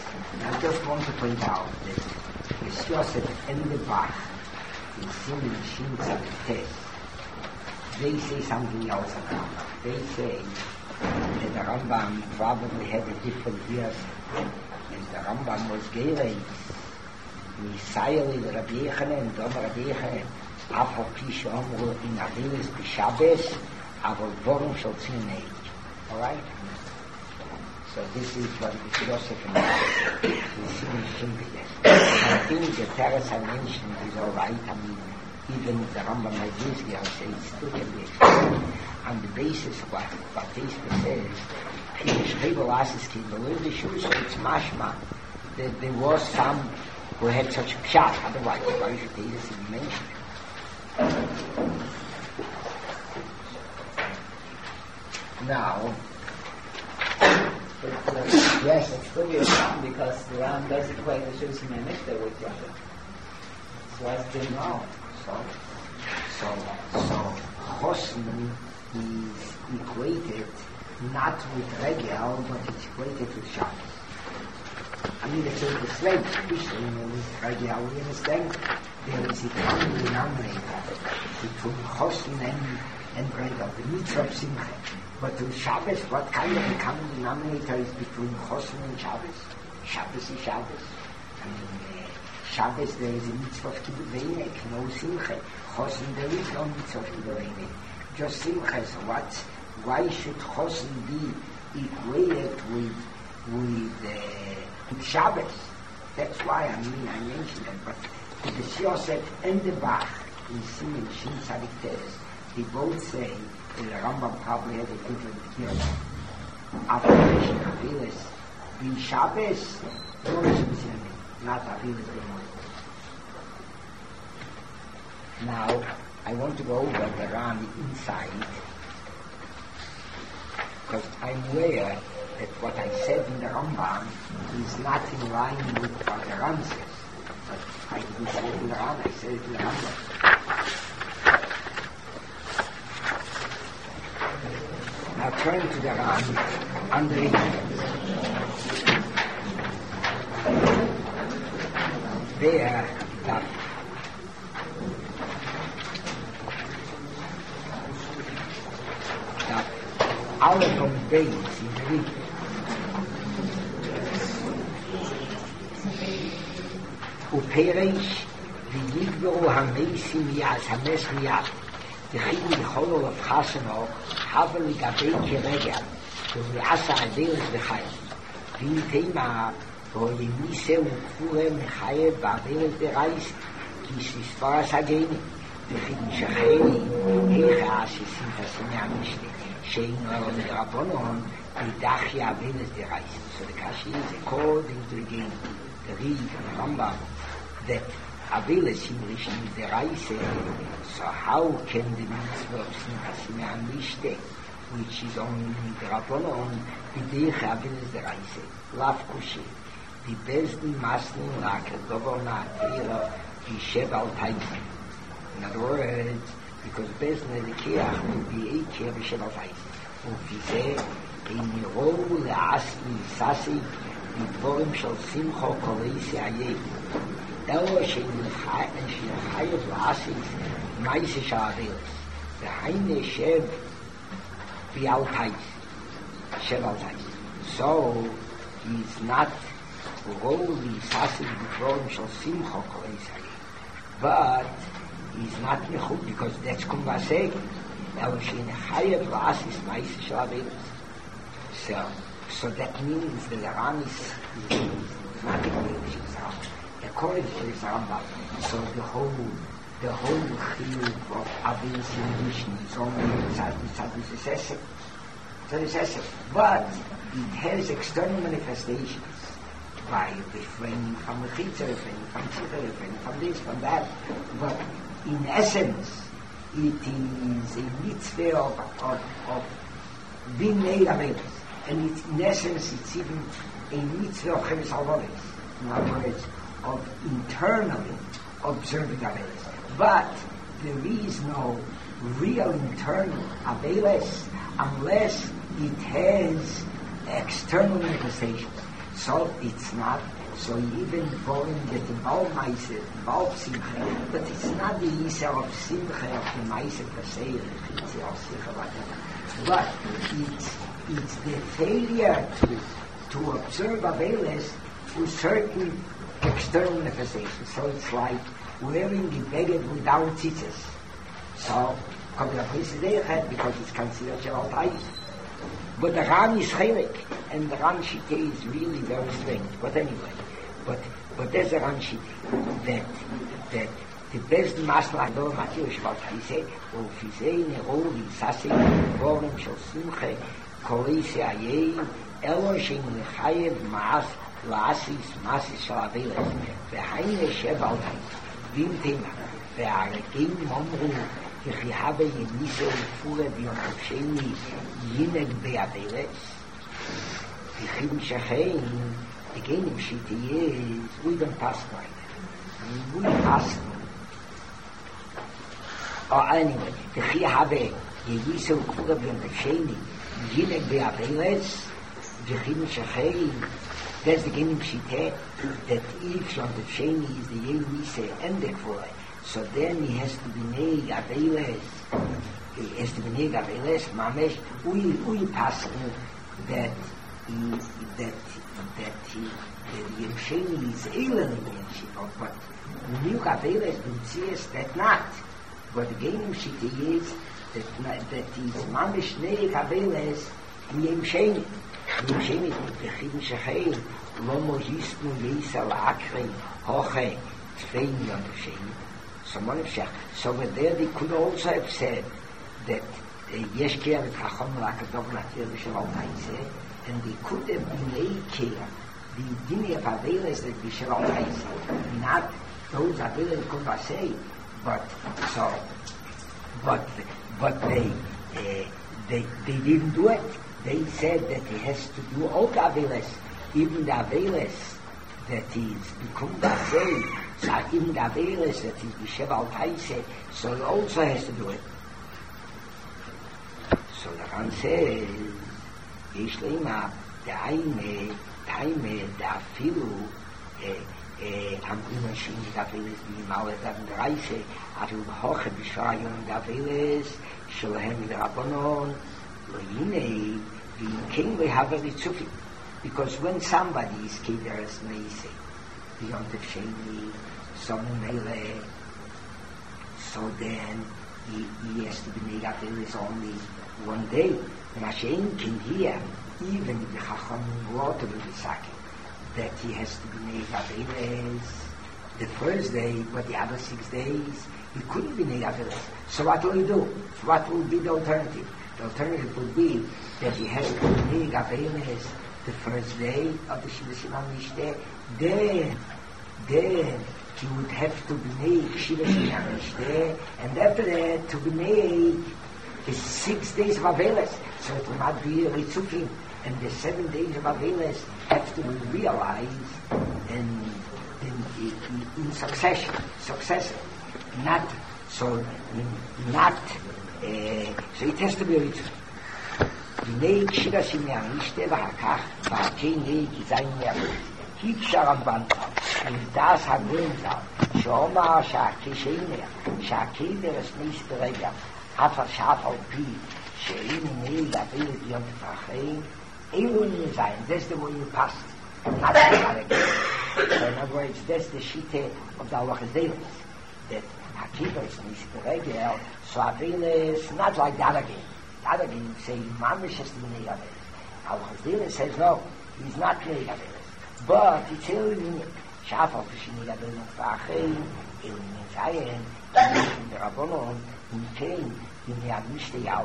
I just want to point out that it's Yosef and the Bach in Simon Shinza test. They say something else about it. They say that the Rambam probably had a different view as the Rambam was Gerei. Misayeli Rabbi Yechanan, Dom Rabbi Yechanan, Afo Pish Omru in Avilis B'Shabbos, Avol Vorum Shal Tzimei. All right? So this is what the philosophy is. I think the Teres I mentioned is all right. I mean, even the Rambam like this, I'll say it still can be explained on the basis of what Tispa says. Pish Rebel Asis Kibbel in the Shul, so it's mashma that there was some who had such a pshat, otherwise why should they even mention it? Now, yes, it's still your Ram because the Ram does equate the Shus in Mikveh with Yahweh. So I didn't know. So Chosn is equated not with Regel, but it's equated with Shabbos. I mean, it's a slave, especially with Regel, we understand there is a common denominator between Chosn and Regel, the mitzvah of Simcha. But with Shabbos, what kind of a common denominator is between Chosn and Shabbos? Shabbos is Shabbos. I mean, Shabbos there is a mitzvah of Kibbutz Veinek, no Simcha. Chosn there is no mitzvah of Kibbutz Veinek. Just Simcha. So why should Chosn be equated with Shabbos? That's why I mentioned that. But the Yosef and the Bach in Simon Shin Tzadik Teres, they both say that the Rambam probably had a different view. After Aviles in Shabbos, not Aviles B'Moed. Now, I want to go over the Ram inside, because I'm aware that what I said in the Rambam is not in line with what the Ram says. But I didn't say it in the Ram, I said it in the Rambam. Now turn to the Ram under there, that Aleph on base in the region. Upereish v'yigberu hamesim yaz, hames miyad. V'chim l'chol of chasano, havel l'gabei kiregel, v'mi'asa aderes v'chayim. V'yitema, v'oyemise u'kfure mechayev v'aderes derais, ki sisparas hageni. V'chim shacheni, hecha asisim tasime amishne. Shein or the Rabbanon, Midach Yavenes derais. So the Kashi is according to the game, the Reed and Rambam, that Aveles in Rishon is derais. So how can the mitzvah of Simchas Mishte, which is only the Rabbanon, Midach Yavenes derais? Lav Kushi. The Bezdin Masnin Laker, Governor Atira, Yishev al Taisi. In other words, because Bezna the Kiach will be a Kiach B'Shem Al-Faiz. Ufizeh, in Yirou Le'asli Sasi, B'Dvorim Shal Simcho Koleisi Ayeh. Elo Shein Chayev L'Asis, Maise Sha'avelis. V'Haine Shev B'Al-Taiz. Shev Al-Taiz. So, he's not Yirou Le'Sasi, B'Dvorim Shal Simcho Koleisi Ayeh. But he's not mechut because that's kumbaseg. Now shein chayev la'asis ma'aser shel avelos. So that means the Ram is not according to his Ram. According to his Rambam, so the whole chiyuv of avelos in Mishnah is only inside the successor. But it has external manifestations by refraining from the chitza, refraining from tzitza, refraining from this, from that. But in essence, it is a mitzvah of being made available. And in essence, it's even a mitzvah of cheres havolis. In other words, of internally observing available. But there is no real internal available unless it has external manifestations. So it's not, so even born that the Baummeise, Baum Simcha, but it's not the Yisrael of Simcha of the Meise per se, it's Simcha, whatever. But it's the failure to observe Avelis through certain external manifestations. So it's like wearing the beged without tzitzis. So, because it's considered Shabbat Hayis. But the Ram is Chelik, and the Ram Shite is really very strange. But anyway, but there's a Ram Shite that the best Masla Ador Matir Shabbat Hayis, or Fizei Neroli, Sasei, Vorim Shel Simche, Koreise Ayei, Elohim Lechayev Maas, Laasis, Masis Shel Aveles, Vehaine Shabbat Hayis, Vim Tema, Ve'arekim Momru, כי habe יניסו ופורה ביום חופשני ינג באבלס וכי שכן הגנים שתהיה we don't pass by we pass anyway וכי habe יניסו ופורה ביום חופשני ינג באבלס וכי שכן that's the game shite that if Yom Sheni is the Yenise ended for it. So then he has to be Neig Aveles. He has to be Neig Aveles. Mamesh, we pass that Yom Sheni is Eilen Yom but Neig Aveles don't see us that not. But the game shite is that he's Mamesh Neig Aveles Yom Sheni. Yom Sheni is the Chim Shechei. Lomo Yisnu Yisal Akre Hoche Tvein Yom Sheni. So when there they could also have said that Yeshkia and Chacham Lakadov Latir B'Shalom Haise, and they could have been Eikir, the Dini of Aveles that B'Shalom Haise, not those Aveles could not say, but they didn't do it. They said that he has to do all the Aveles, even the Aveles that he's become the same. So even the Avelis that is B'Sheval Taise, so he also has to do it. So the Ran says, Yesh Leima, the Aime, the Afilu, am Unashin, the Avelis, the Mauer, the Reise, Afilu B'Hoche, B'Shayim, the Avelis, Sholahem, the Rabbanon, Loine, the King, we have a Ritzufi. Because when somebody is Kederes Meise, beyond the Sheni, someone Mele, so then he has to be made up is only one day. And Hashem can hear, even the Chacham water will be sacking, that he has to be made up the first day, but the other 6 days, he couldn't be made up. So what will he do? What will be the alternative? The alternative would be that he has to be made up the first day of the Shiva Siman Mishteh, then he would have to be made Shiva Siman Mishteh, and after that to be made the 6 days of Aveles, so it will not be Ritzufim, and the 7 days of Aveles have to be realized in succession, not so it has to be Ritzufim. Neig Shiva Siman Mishteh v'hakach v'hakei neig zayin yavut. Hikshar Ramban and das Hagrinzal Shomar Shaki Sheiner Shaki Deres Meister Reger Afar Shafal Pi Shein Neig Avelis Yom Tachei Elun Zayin. That's the way you pass. Not the again. So in other words, that's the Shite of the Alach Delis. That Haki Deres Meister Reger so Avelis not like the other game. The other game say Mamish has to be Neig Avelis. Alach Delis says no, he's not Neig Avelis. But it's Elun Shafal Pishini Gabelim Fachei Elun Zayin the Rabbanon who came in the Amishte Yav.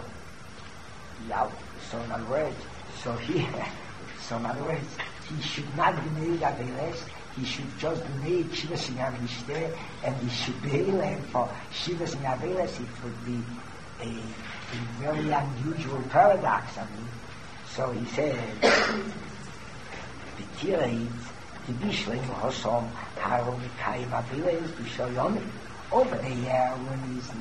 So in other words, he should not be made Aveles, he should just be made Shiva Siman Mishteh, and he should be Elun for Shiva Siman Aveles. It would be a very unusual paradox. I mean, so he said, the Tireit, the Bishleim Hosom, Harom Mikayim Aveles, Bishoyomim. Over there, when he's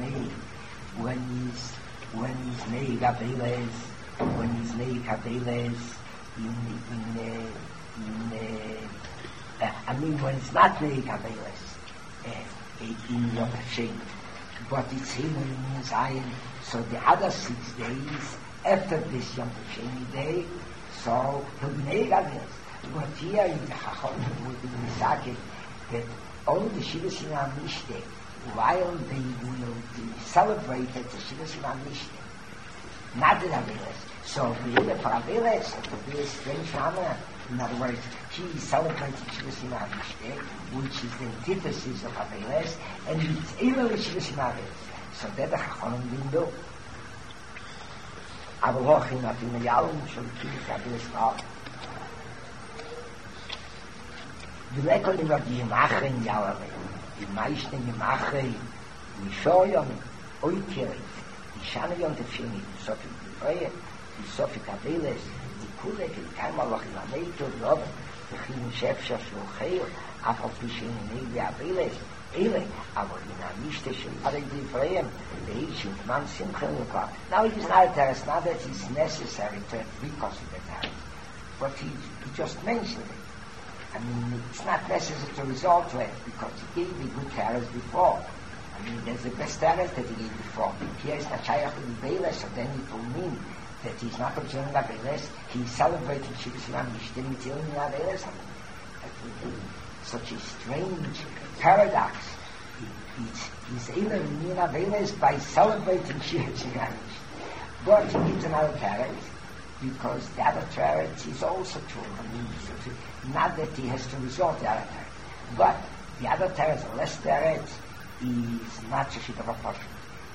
Neig Aveles, in when it's not very Kabbalas, in Yom Hashem, but it's him in Zion. So the other 6 days after this Yom Hashem day, so he'll be very Kabbalas. But here in the Chacham would be Misake that all the Shivas in Amishte, while they will celebrate the Shivas in Amishte, not the Kabbalas. So really for Kabbalas, it would be a strange phenomenon. In other words, he celebrates Shivas in Amishte, which is the antithesis of Kabbalas, and it's Eilel Shivas in Kabbalas. So that the Chacham didn't do. Aber hoch in the Yalom, schon viel Kabbalas war. Die Lekol über die Gemache in Jahre, die meisten Gemache, die Scheuern, Oikeret, die Schanion der Fini, die Sofi Freie, die Sofi Kabbalas, die Kule, die Keimerloch in Ameito, die Oben, die Chim Shefsha Shulcheo, aber die Schöne Nevi Abbelas, aber in Amishte schon alle die Freien, die ich und man Simchen war. Now it is not that it's not that it's necessary to reconsider that, but he just mentioned it. I mean, it's not necessary to resort to it because he gave me good terrors before. I mean, there's the best terrors that he gave before. Here is not Shayach in Beiles, so then it will mean that he's not observing Beiles, he's celebrating Shivas Yom Mishte Mitzil in Beiles. Such a strange paradox. He's either in Beiles by celebrating Shivas Yom Mishte. But he gives another terror. Because the other teretz is also true. I mean, not that he has to resort to the other teretz. But the other teretz, the less teretz, is not a shit of a portion.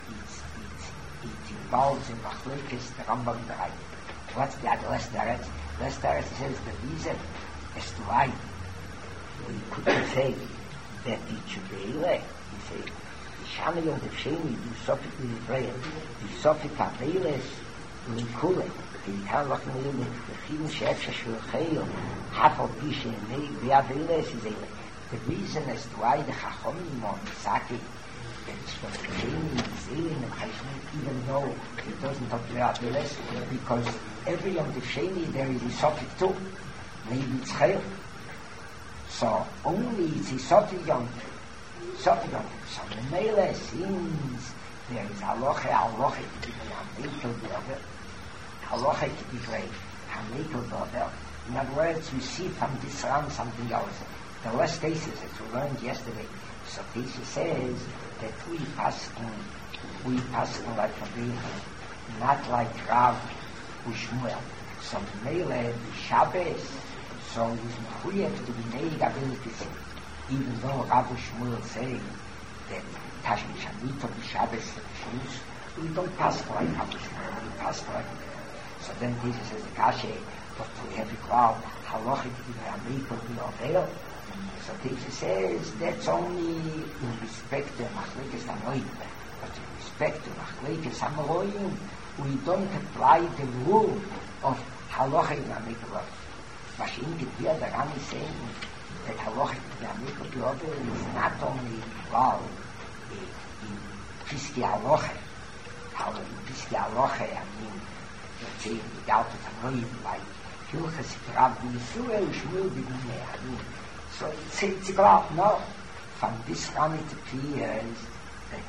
It involves in Machlekes, the Rambam and the Rai. What's the other less teretz? Less teretz says the reason as to why we couldn't say that it should be Eile. He said, the Shani Yom Sheni, the Sofik Nivreya, the Sofik Aveles, the Kule, the Kalach Nilin, the Chim Shefsha Shulcheo, half of Bisha, the Aveles is Eile. The reason as to why the Chachomim on the Saki, that it's from the Sheni, is Eile in the Chashmi, even though it doesn't talk about Aveles, because every Yom Sheni there is a Sofik too. Maybe it's Chayil. So only it's a Sofik Yom. So the Mele since there is halacha to be Hamekel Dover, halacha to be great, Hamekel Dover. In other words, we see from this round something else. The last cases that we learned yesterday, so Tisha says that we pass like a baby, not like Rav Ushmuel. So the Mele, the Shabbos, so it's Mechuyek to be made ability. Even though Rabbi Shmuel saying that Tashmi Shamit of the Shabbos Shabbos, we don't pass like Rabbi Shmuel, we pass like that. So then Jesus says the Kashe, but we have a crowd, halachic in Ramiko be avail. So Jesus says that's only in respect to Machlekes Amoyim, but in respect to Machlekes Amoyim, we don't apply the rule of halachic in Ramiko. Mashim Gevir, the Ram is saying that halachic Ramiko Dover is not only involved in Piski Halacha. How in Piski Halacha, I mean, let's say, without the Tanoim, like Hilchas Rabbi Yisrael, Shmuel B'Dinei, I mean, so it's a graph, no. From this one it appears that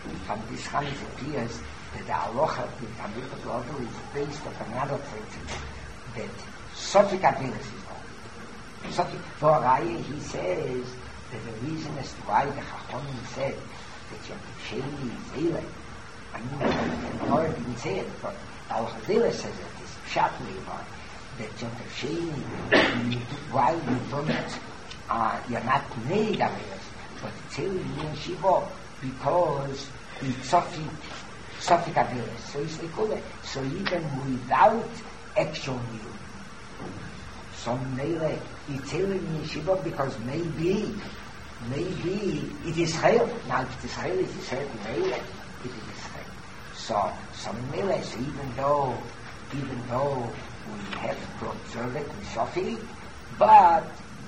the halacha of the Ramiko Dover is based on another principle, that Sofik Avelis is for Raya, he says that the reason as to why the Chachomim said that Yom Sheni is Eile, I mean, the Torah didn't say it, but Al-Hadila says it, it's Pshat Levar, that Yom Sheni, while you don't, you're not made Avelis, but it's Eile in Shiva, because it's Sofik Avelis, so it's like so even without actual new, some Mele, it's Eile in Yeshiva because maybe it is Chayil. Now if it is Chayil, it is Chayil in Mele, it is Chayil. So some Mele, so even though we have to observe it in Sofi, but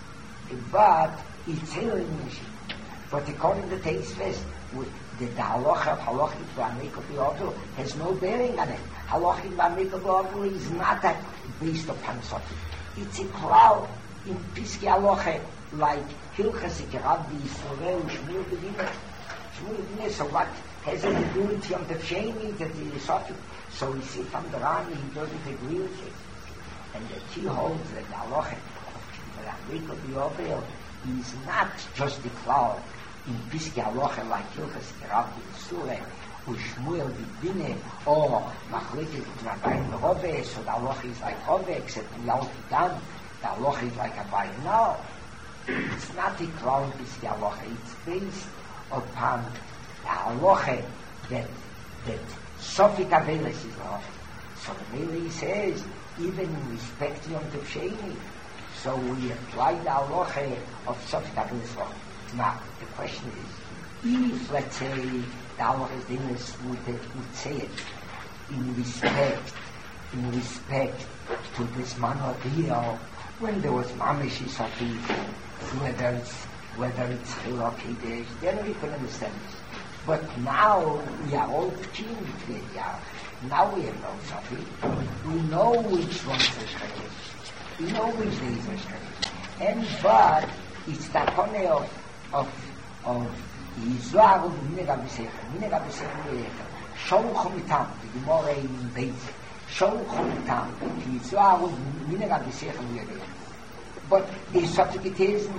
it's Eile in Yeshiva. But according to Teisves, the halacha of halachic v'amiko b'yodu has no bearing on it. Halachic v'amiko b'yodu is not that based upon Sofi. It's a cloud in Piski Aloche, like Hilchasik Rabbi Yisrael, Shmuel Bedinah. So what has it to do with Yom Tov Sheni, that he is such? So we see from the Rani, he doesn't agree with it. And that he holds that the Aloche of the Yobel is not just the cloud in Piski Aloche like Hilchasik Rabbi Yisrael, or Shmuel Bedinah, or Machlekes Rabbi Rove, so the Aloche is like Rove, except in Yom Kidan, the Aloche is like a Bayim. No, it's not the cloud Piski Aloche, it's based upon the Aloche that Sofik Avelis is Aloche. So the Mele says, even in respect to Yom Tov Sheni, so we apply the Aloche of Sofik Avelis. Now, the question is, if, let's say, the Aloche's Dinas would say it in respect to this Manodia, when there was Mamish Sofik, whether it's Chil or Kiddush, then we can understand this. But now we are all keen between Yahweh. Now we have no Sofik. We know which one's the Shresh. We know which days are Shresh. And but it's the Kone of Yizrael Minega B'Sechem Shol Chomitam, the Gemara in Beis. Shol Chomitam, Yizrael Minega B'Sechem. But if Sofikitism,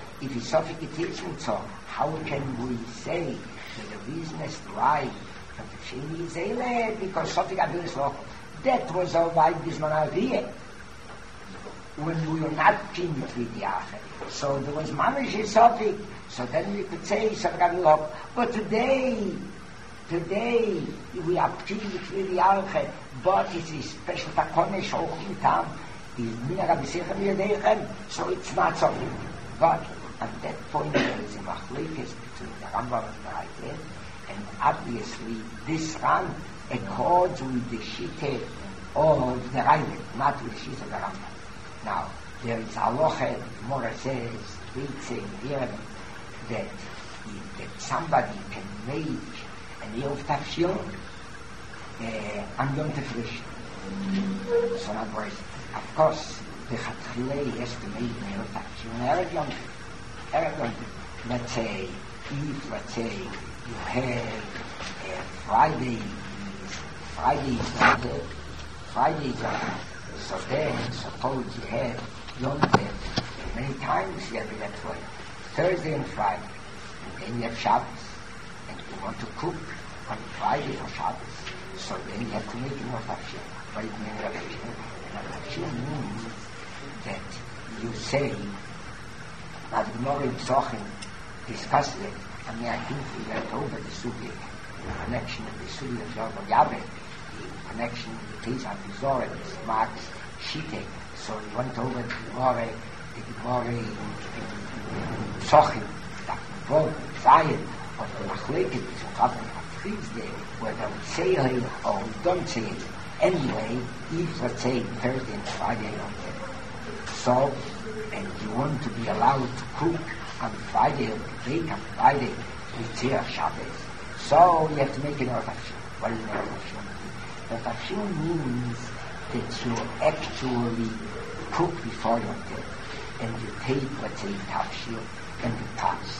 so how can we say that the reason is right that the Sheni is Eile, because Sofik Avelis Law, that was all right Bisman Aviyah, when we were not keen between the Acher. So there was Mamish Sofik, so then we could say Sofik Avelis Law. But today we are keen between the Acher, but it's a special Takone Shochin Tam, is Minag B'Sechem Yadechem, so it's not Sofik. But at that point there is a machlekes between the Rambam and the Raitel, and obviously this Ran accords with the Shite of the Raitel, not with the Shite of the Rambam. Now, there is Aloche, Mora says, Beitze in here, that somebody can make an Erev Tafshil on Yom Tov Rishon. So in other words, of course, the Chatchilei has to make an Erev Tafshil on Erev Yom Tov. Let's say you have Friday is so then suppose you have Yom Tov, many times you have it that way, Thursday and Friday, and then you have Shabbos, and you want to cook on Friday for Shabbos, so then you have to make enough Tafshil. What do you mean Tafshil? Tafshil means that you say, now the Gemara in Tzochin discussed it. I mean, I think we went over the Sugi, the connection of the Sugi of Yorba Yabeh, the connection with the Tizan Vizor, the Marx Shite. So we went over the Gemara in Tzochin, that involved Zion, of the Machlekes, which are Tuesday, whether we say it or we don't say it. Anyway, if let's say Thursday and Friday, so and you want to be allowed to cook on Friday or bake on Friday with Tzir Shabbos, so you have to make an Erev Tafshil. What is an Erev Tafshil? Erev Tafshil means that you actually cook before Yom Tov, and you take, let's say, Tafshil and the pots,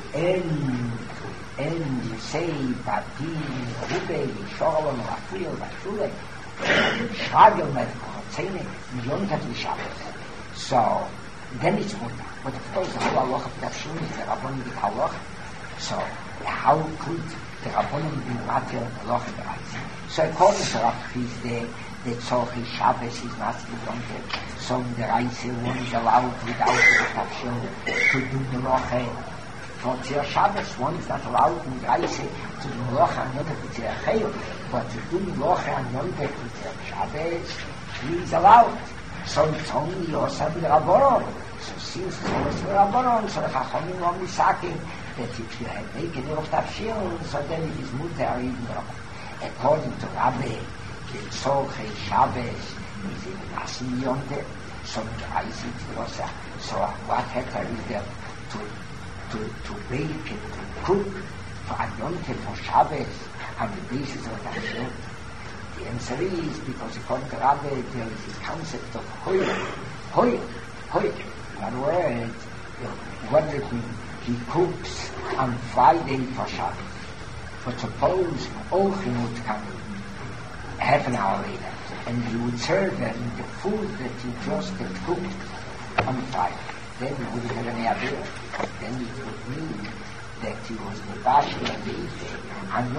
and you say, Badim, Rube, Sholom, Rafil, Rafule, Shagel, Medikotzene, Yom Tov Shabbos. So then it's mutter. But of course the whole halacha of Tafshil is the Rabbanim with halacha. So how could the Rabbanim be matter of halacha bereits? So according to Rav Chisda, the Tzorchi Shabbos is not still Yom Tov. So in the Reise one is allowed without the Tafshil to do halacha for Tzir Shabbos. One is not allowed in the Reise to do halacha on Yom Tov with Tzir Chayil, but to do halacha on Yom Tov with Tzir Shabbos, he is allowed. So it's only also the Rabbanon. So since it's also the Rabbanon, so the Chachamim are misaking that if you have taken Erev Tafshil, so then it is mutar even Rabbanon. According to Rabbi, the Tzorchei Shabbos is in Nasim Yom Tov, so the Isaac Rosa. So what heter is there to bake and to cook for a Yom Tov for Shabbos on the basis of Tafshil? The answer is because according to Rabbi there is this concept of hoy. other words, what does it mean? He cooks on Friday for Shabbos. But suppose Ochin would come half an hour later, and he would serve them the food that he just had cooked on Friday. Then he wouldn't have any idea. Then it would mean that he was the Bashi and the Ife, and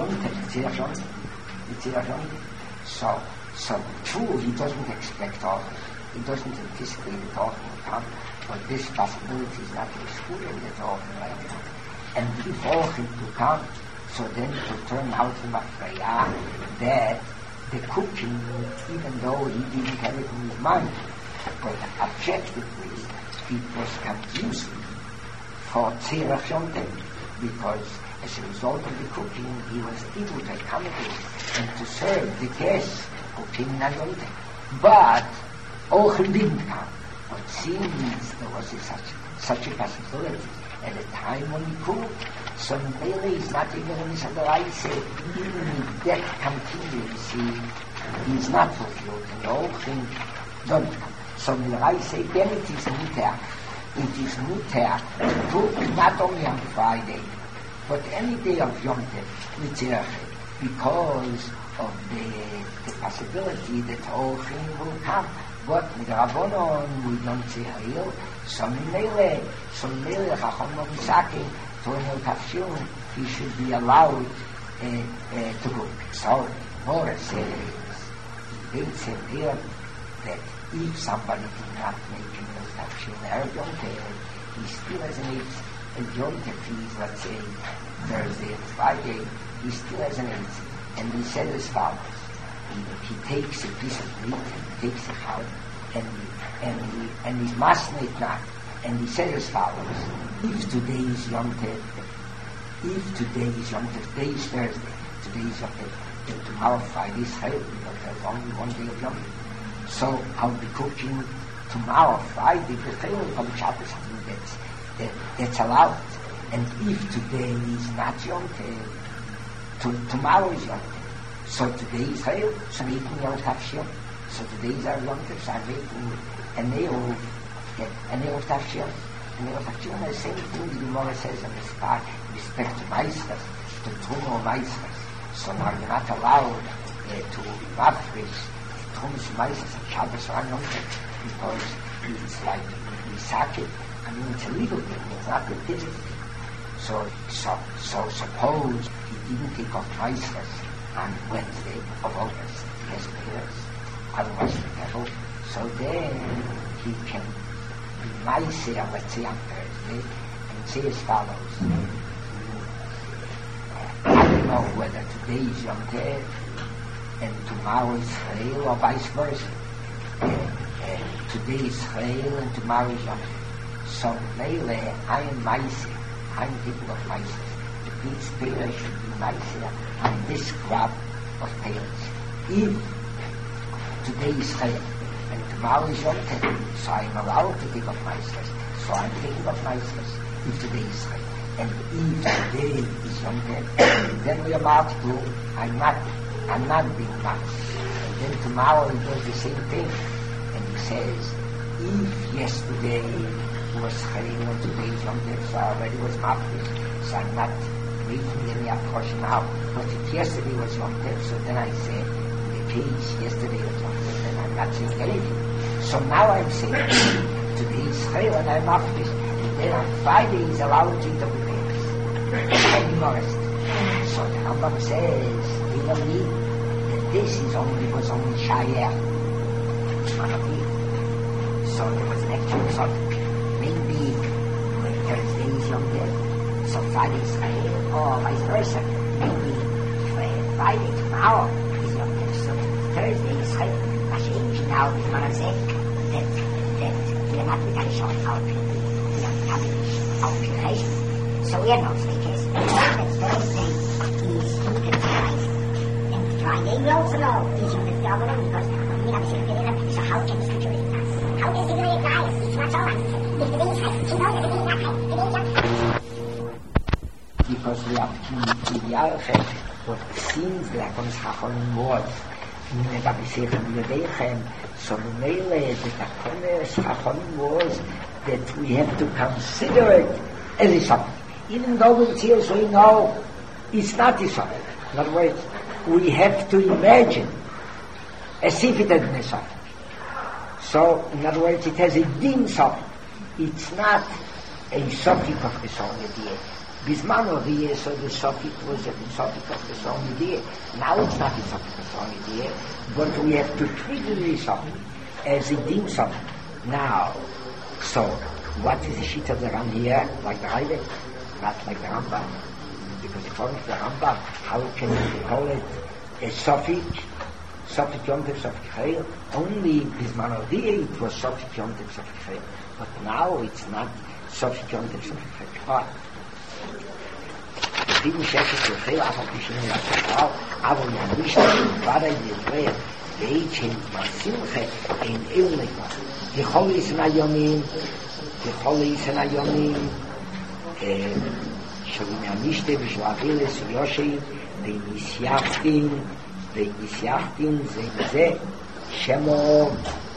So true, he doesn't expect all. He doesn't anticipate it all will come, but this possibility is not excluded at all right now. And if all it will come, so then it will turn out in Mafreya that the cooking, even though he didn't have it in his mind, but objectively it was confusing for Tzirach Yom Tov, because as a result of the cooking, he was able to accommodate and to serve the guests who came on Yom Tov. But Ochel didn't come. But since there was such a possibility at a time when he cooked, so really is not ignorant of the life. Even if that continues, he is not fulfilled, and the whole thing doesn't come. So I say, then it is mutar. It is mutar to cook not only on Friday, but any day of Yom Tov, because of the possibility that the whole thing will come. But with Rabbanon, we don't say Hayil. Some Mele, Chacham Misakim, Tonel Tafshun, he should be allowed to cook. So, more says, they say here that if somebody did not make a meal Tafshun or Yom Tov, he still has an eight. And Yom Tov fees, let's say, Thursday and Friday, he still has an eight. And he said as follows. He takes a piece of meat, he takes a cow, and he's masking it not. And he said as follows, if today is Yom Tov, today is Thursday, today is Yom Tov, then tomorrow Friday is Chayil, because there's only one day of Yom Tov. So I'll be cooking tomorrow Friday, the Chayil from Shabbos, that's allowed. And if today is not Yom Tov, tomorrow is Yom Tov. So today is Chayil, so I'm eating Yom Tafshil. So today is our Yom Tov, so I'm eating a nail of Tafshil. A nail of Tafshil, and the same thing the Gemara says in this part, respect to Maisras, to Tumo Maisras. So now you're not allowed to mafresh Tumas Maisras and Shabbos or Yom Tov, because it's like we sack it. I mean, it's a legal thing, it's not a digital thing. So suppose he didn't take off Maisras on Wednesday of August, yes, otherwise the devil. So then he can be Maiseh, let's say on Thursday, and say as follows. I don't know whether today is Yom Tov and tomorrow is Chayil or vice versa. Today is Chayil and tomorrow is Yom Tov. So Mele, I am Maiseh, I'm people of Maiseh. These pillars should be Maiseh on this crop of pillars. If today is Chayil and tomorrow is Yom Tov, so I'm allowed to take off Maiseh. So I'm taking off Maiseh if today is Chayil. And if today is Yom Tov, then we are marked to, I'm not being Maiseh. And then tomorrow he does the same thing. And he says, if yesterday was Chayil and today is Yom Tov, so I already was marked, so I'm not making any approach now. But if yesterday was Yom Tov, so then I say, in the case yesterday was Yom Tov, then I'm not saying anything. So now I'm saying, today is Chayil and I'm off this. And then on Friday he's allowed to eat the potatoes. And Morris. So the Rambam says, they believe that this is was only Shayel. So there was an actual sort of, maybe when Thursday is Yom Tov, so Friday is Chayil, or vice versa. Maybe Friday tomorrow is Yom Tov, so Thursday is Chayil. Mashiach now is Marazek, that we are not with any short our purification. So we are not the case. Thursday is Yom Tov and Friday we also know is Yom Tov because we have a secret. So how can this security die? How can security die? It's not so much. If the day is Chayil, she knows that the day is not Chayil. The day is Yom Tov. Because we have in the other what seems like on Chacham was in the Babisech and the Deichem, so the Mele, the Takones Chacham was that we have to consider it as a subject. Even though it's here, so we know it's not a subject. In other words, we have to imagine as if it had been a subject. So, in other words, it has a din subject. It's not a subject of the song idea. Bisman of the year, so the subject was a subject of the song idea. Now it's not a subject of the song idea, but we have to treat the subject as a din subject. Now, so, what is the sheet of the Ram here? Like the Heilig? Not like the Rambam. Because according to the Rambam, how can you call it a suffix? Suffix Yomtiv, suffix Chayil? Only Bisman of the year it was suffix Yomtiv, suffix Chayil. But now it's not suffix Yomtiv, suffix Chayil. The Bibel says it will fail after Krishna Yachal, aber ja nicht war Yisrael, Beitchen, Simche, in Ilnikma. The Chol is in Ayomim, the Chol is in Ayomim, Shalom Yamishte, Vishwavilis, Yoshim, the Nisyachtin, Ze, Shemo,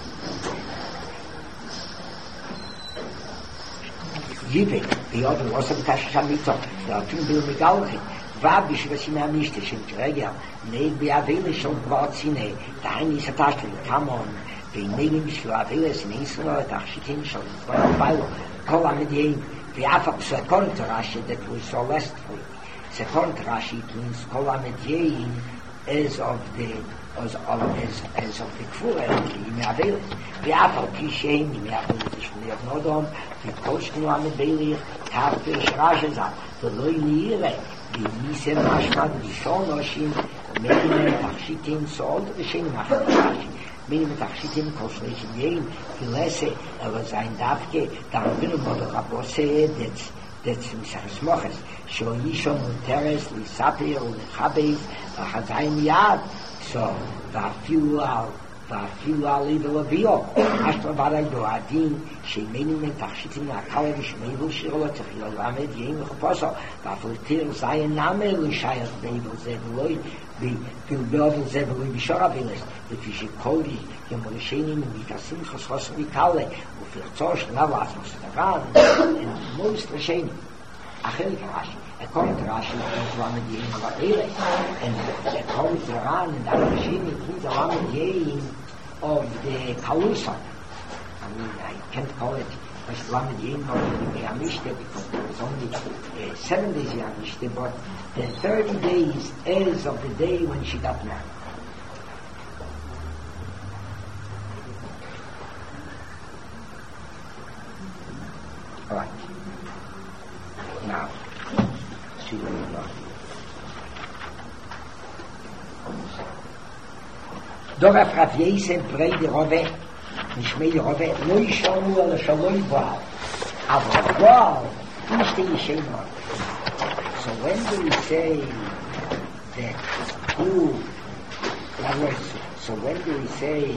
Yive, the other was of Tashamito, the Tumbil Migalchi, Vabish Vasinamiste, Shintregia, Neg Biavilis on Vatsine, Tiny Satashli, come on, the name Shwavilis in Israel, Tashitin, Shal, Philo, Kolamedian, the Afaks, according to Rashi, that we saw last week. According to Rashi, it means Kolamedian as of the as of the Kfura, the Afal Kishem, the Afal of Nodom, the Koshkin Lamedeli, Tarfish Rajazat, the Loinire, the Nisem Mashman, the Shonoshim, Medinet Takshitim, so all the Shem Rashi. Medinet Takshitim, Koshleshim Yein, Hilese, Elazain Davke, Darabinu Modokabose, that's Misachas Moches, Shoyishom Teres, Lisapir, Chabez, Hazain Yad. So, ואפילו על אידו לביאו, אשתר ברי דועדין, שמיינים מן תכשיטים להקלה ושמייבו שירו לצחיל למד יאים וחפוסו, ואפילו תיר זיין נאמה לשייך באידו זה ולוי, ובאופן זה ולוי בשור הבילס, לפי שקודי ימורשנים ומתעשים חסחוס וקלה, ופרצו שנה לעצמוס דרן, ומוס לשנים. Achillik Rashi. According to Rashi, it was Lamed Yein Va'ele. And according to Ran and Arashim, it means Lamed Yein of the Kalusa. I mean, I can't call it Lamed Yein of the Yamishte because it was only 7 days Yamishte, but the 30 days is of the day when she got married. All right. Now, see what we got. Doraf Rav Yesem Brei Rove, Nishmei Rove, lo yishonu ala shaloi Baal, aber Baal, nicht die Yishenu. So when do we say that who, so when do we say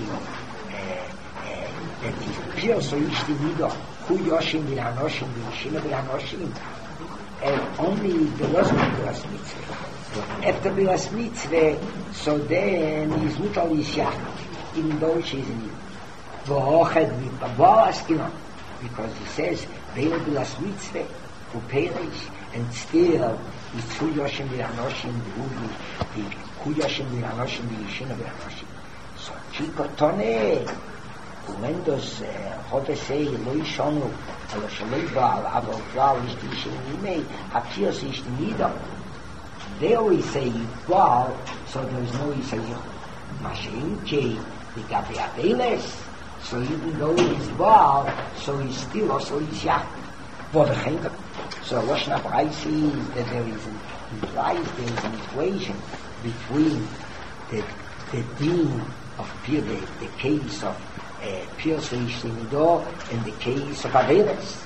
that is pure so ishti nido, who Yoshim bin Anoshim, bin Yishinu bin Anoshim, only there wasn't Bilas Mitzvah. But after Bilas Mitzvah, so then he's not all Yishach, even though she's in V'oched mit Babal Askinon, because he says, Be'el Bilas Mitzvah, who perish, and still, it's who Yoshim bin Anoshim, who Yoshim bin Anoshim, bin Yishinu bin Anoshim. So, Chikotone, when does Hove say, Lo Yishonu, Ala Shaloi Baal, aber Baal ist die Shenimei, appears ist die Nida. They always say Baal, so there is no Yisayim. Mashiach, the Gabi Aveles, so even though he's Baal, so he's still also Yishach. So Rosh Hashanah sees that there is an equation between the deen of Pir, the case of Pir Seishimido and the case of Aveles.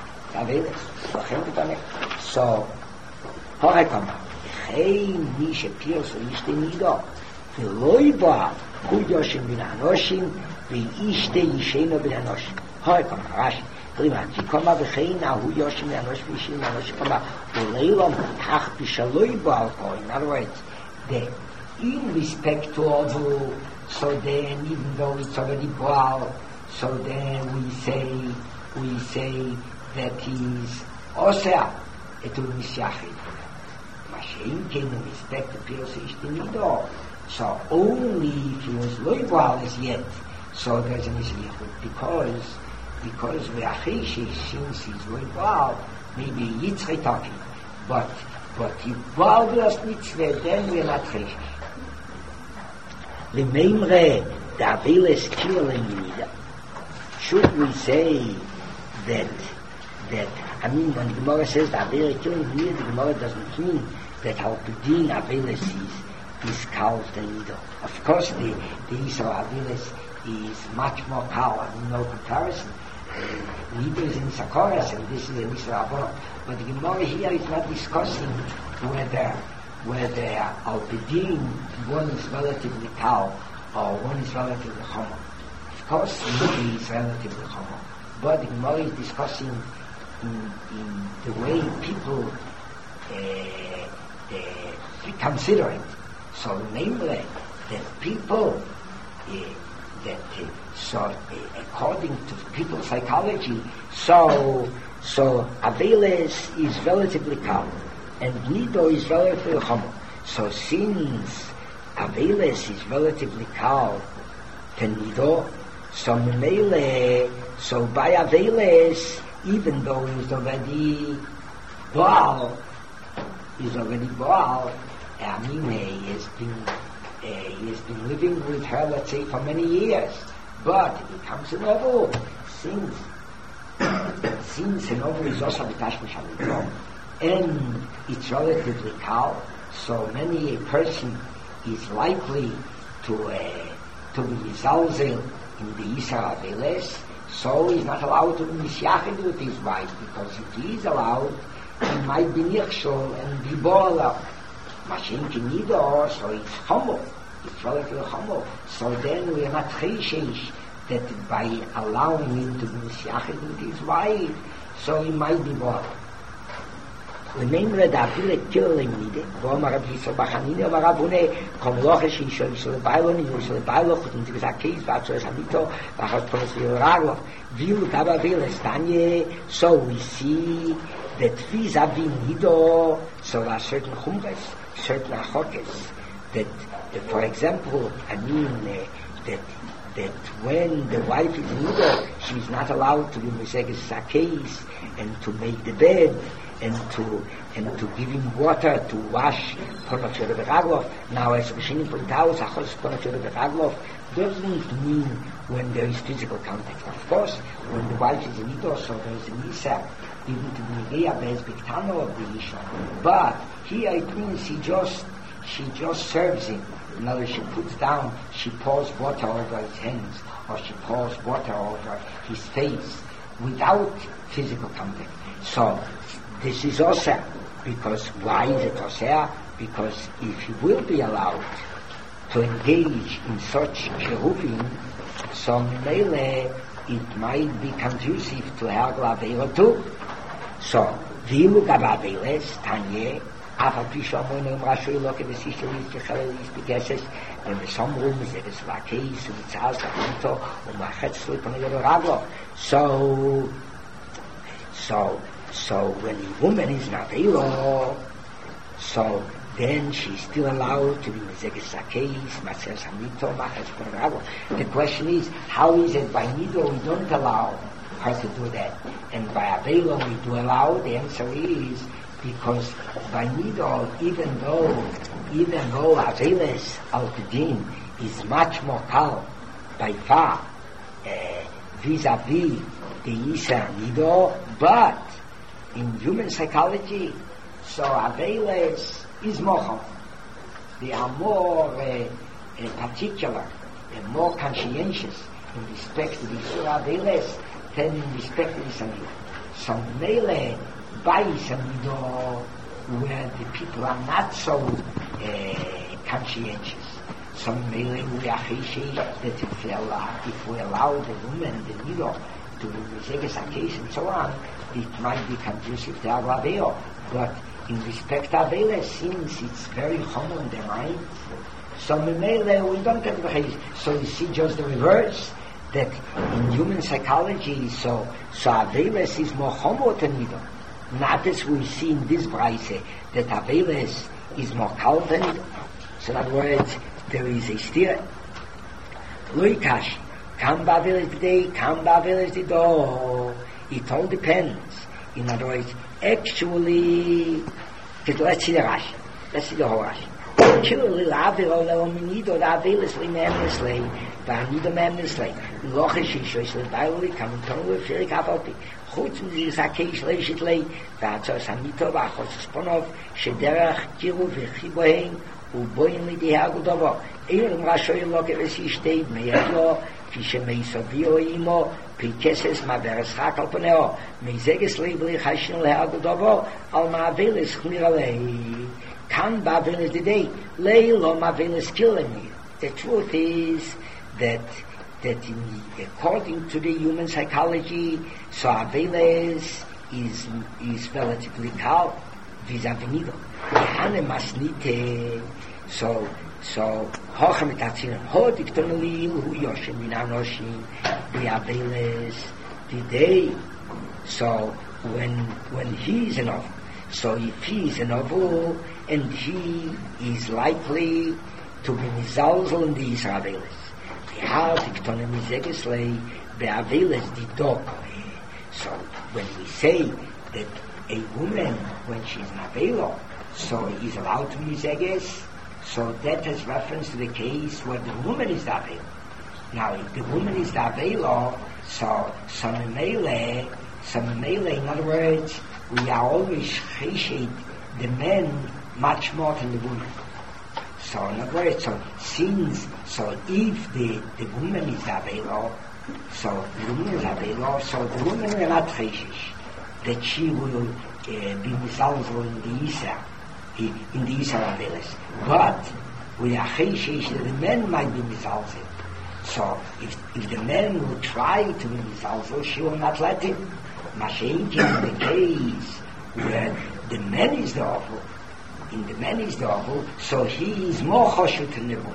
So, Horekama, Hey Nisha Pir Seishimido, Veloiba, Kuyoshim bin Anoshim, Veishte Yisheno bin Anoshim. Horekama, Rashi. Koma v'chein ahu yoshim v'anosh v'yishim v'anosh koma v'leilom hach b'shaloi b'alko. In other words, in respect to Ovu, so then even though it's already Baal, so then we say we say that he's Osea to Mishachid. Mashiach came in respect to Piros Ishtinido. So only if he was loyal as yet, so there's an Mishlichut. Because we are Cheshish, since he's loyal, maybe Yitzchak talking. But if Baal was Mitzvah, then we are not Cheshish. L'meimre, the Aveles killing Nida. Should we say that I mean, when the Gemara says the Aveles killing Nida, the Gemara doesn't mean that how to deal Aveles is called the Nida. Of course, the Yisrael Aveles is much more power, no comparison. Nida is in Sakoras, and this is in Yisrael Avon. But the Gemara here is not discussing whether Al-Bidin, one is relatively Kal or one is relatively Chomo. Of course, Nida is relatively Chomo. But the Gemara is discussing in the way people consider it. So namely, that people, according to people's psychology, so Aveles is relatively calm, and Nido is relatively Chomo. So since Aveles is relatively calm to Nido, so by Aveles, even though he's already Baal, I mean, he has been living with her, let's say, for many years. But it becomes a novel, since a novel is also B'tashmish Hamidrom, and it's relatively calm, so many a person is likely to be Zalzel in the Yisrael Aveles, so he's not allowed to be Mishyachid with his wife, because if he is allowed, he might be Nichshol and be Bo'alav. Mashiach Nido, so it's Chomo. It's relatively Chomo. So then we are not Cheshish that by allowing him to be Mishyachid with his wife, so he might be Bo'alav. Remember that Avile killing Nide, V'omar Rav Yisrael Bachanine, Omar Rav Hune, Komloche Shishol Yisrael Bailon, Yisrael Bailon, und sie gesagt, Keis, Vatsoes Hamito, Vachot Pones V'yoraglo, Viu Kaba Vile Stanye, so we see that vis-a-vis Nido, so there are certain chumres, certain achokes, that for example, I mean, that when the wife is Nido, she is not allowed to be Meseges Sakes, and to make the bed, and to give him water to wash Ponot Yode Beraglov. Now, as Rishonim point out, Achos Ponot Yode Beraglov doesn't mean when there is physical contact. Of course, when the wife is in Nido, so there is a Nisa, even to be Rea Bez Biktano of the Isha. But here it means she just serves him. In other words, she pours water over his hands, or she pours water over his face, without physical contact. So, this is Oseh, because why is it Oseh? Because if he will be allowed to engage in such cherubim, so Mele, it might be conducive to Hergla Aveila too. So, Vilu Gabaveles, Tanye, Afa Pishomoin, Rashu Loke, the Sister is the Chalis, the Gesses, and the some rooms that is Vakes, and it's Alsa, Pinto, and Machet Slip on the Raglo. So when the woman is not Aveila, so then she's still allowed to be Mezeges Sakes, Maser Samito, Machet Raglo. The question is, how is it by Nido we don't allow her to do that, and by Aveila we do allow? The answer is because by Nido, even though Aveilas Al-Tidin is much more calm by far vis-a-vis the Yisa Nido, but in human psychology, so Aveilas is more. They are more particular and more conscientious in respect to the Yisur Aveilas than in respect to the Yisanido. So Mele, by Yisanido, where the people are not so conscientious. So Mele, we are Cheshish that if we allow the woman, the Nido, to Mezeges Sakes and so on, it might be conducive to Avaveo. But in respect to Aveilas, since it's very common in their mind, so Mele, we don't have the. So you see just the reverse, that in human psychology, so Aveles is more homo than Nido. Not as we see in this Braise, that Aveles is more kal than Nido. So in other words, there is a steer. Loikash, kam Aveles today, kam Aveles Nido. It all depends. In other words, actually, let's see the Rashi. Let's see the whole Rashi. Actually, Avero leominido Aveles le'memneslei, va'anido memneslei. Lochish ishois le'baili kamitonu le'firik avalpi. Chutz mizis hakeish le'ishitlei, va'atzos hamito va'achos sponov, shederach kiru v'chibohen, u'boyin li'dihagu dovo. Eilem rashoy loke v'sishtei, meyadlo, כשמייסו ביו אימו פיקסס מעברס חק על פנאו מייזגס ליבלי חשין להגו דובו על מעבילס חמיר עלי כאן בעבילס דידי לא מעבילס killing. The truth is that according to the human psychology, so Aveles is relatively calm vis-a-vis Nido. Hane masnite so hoch mit Atzinen hot iktonuli hu yoshim min anoshim the Aveles today. So when he is an oval, so if he is an oval and he is likely to be mizalzel in the Aveles, the heart iktonim mizegeslei be Aveles the dog. So when we say that a woman when she is an Avelo, so is allowed to be mizeges, so that has reference to the case where the woman is the Avelo. Now, if the woman is the Avelo, so Samemele, in other words, we are always chesed the men much more than the woman. So, in other words, if the woman is the Avelo, so the woman will not chesed that she will be misalzel in the Isra Aveles. But we are chesed that the men might be misalzel. So if the man will try to be misalzel, she will not let him. Mashenki in the case where the man is the awful, so he is more choshev than the woman.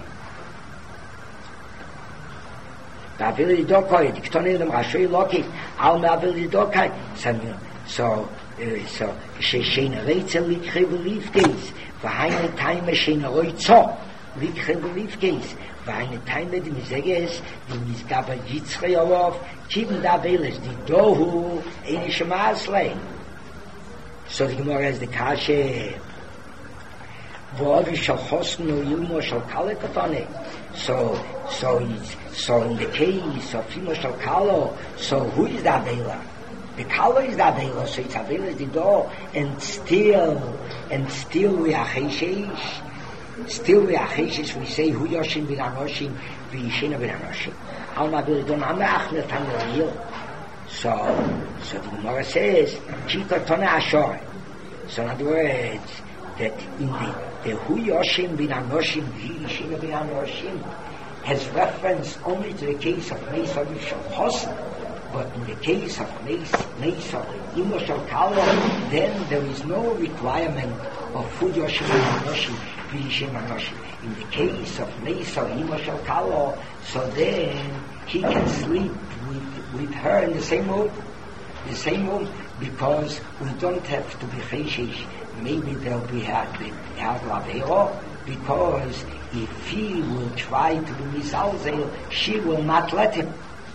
Ba'avil Yidokai, Diktonim dem Rashoy Loki, Al Me'avil Yidokai, so she'shein reitzel likhe belief case, v'haine time she'in roitzo likhe belief case, v'haine time di mizeges, di mizgaba yitzchei olov, kiven da Aveles, di dohu, eine shemaaslei. So the Gemara has the kashe, v'ovi shal chosn o yilmo shal kale katane. So in the case of Fimo shal kalo, so who is the Avela? The color is the Avela, so it's Avela is the door, and still we are cheshish. We say hu yoshim bin anoshim, v'yishina bin anoshim. Al ma'avil don am'achner tan l'ayil. So the Gemara says, chika tone ashore. So in other words, that in the hu yoshim bin anoshim, v'yishina bin anoshim, has reference only to the case of Mesa Rishon Chosen. But in the case of Mesa Imo Shal Kalo, then there is no requirement of Hu Yoshim Anoshim, V'yishim Anoshim. In the case of Mesa Imo Shal Kalo, so then he can sleep with her in the same room, because we don't have to be cheshish. Maybe there'll be Havlavero, because if he will try to be misalzel, she will not let him.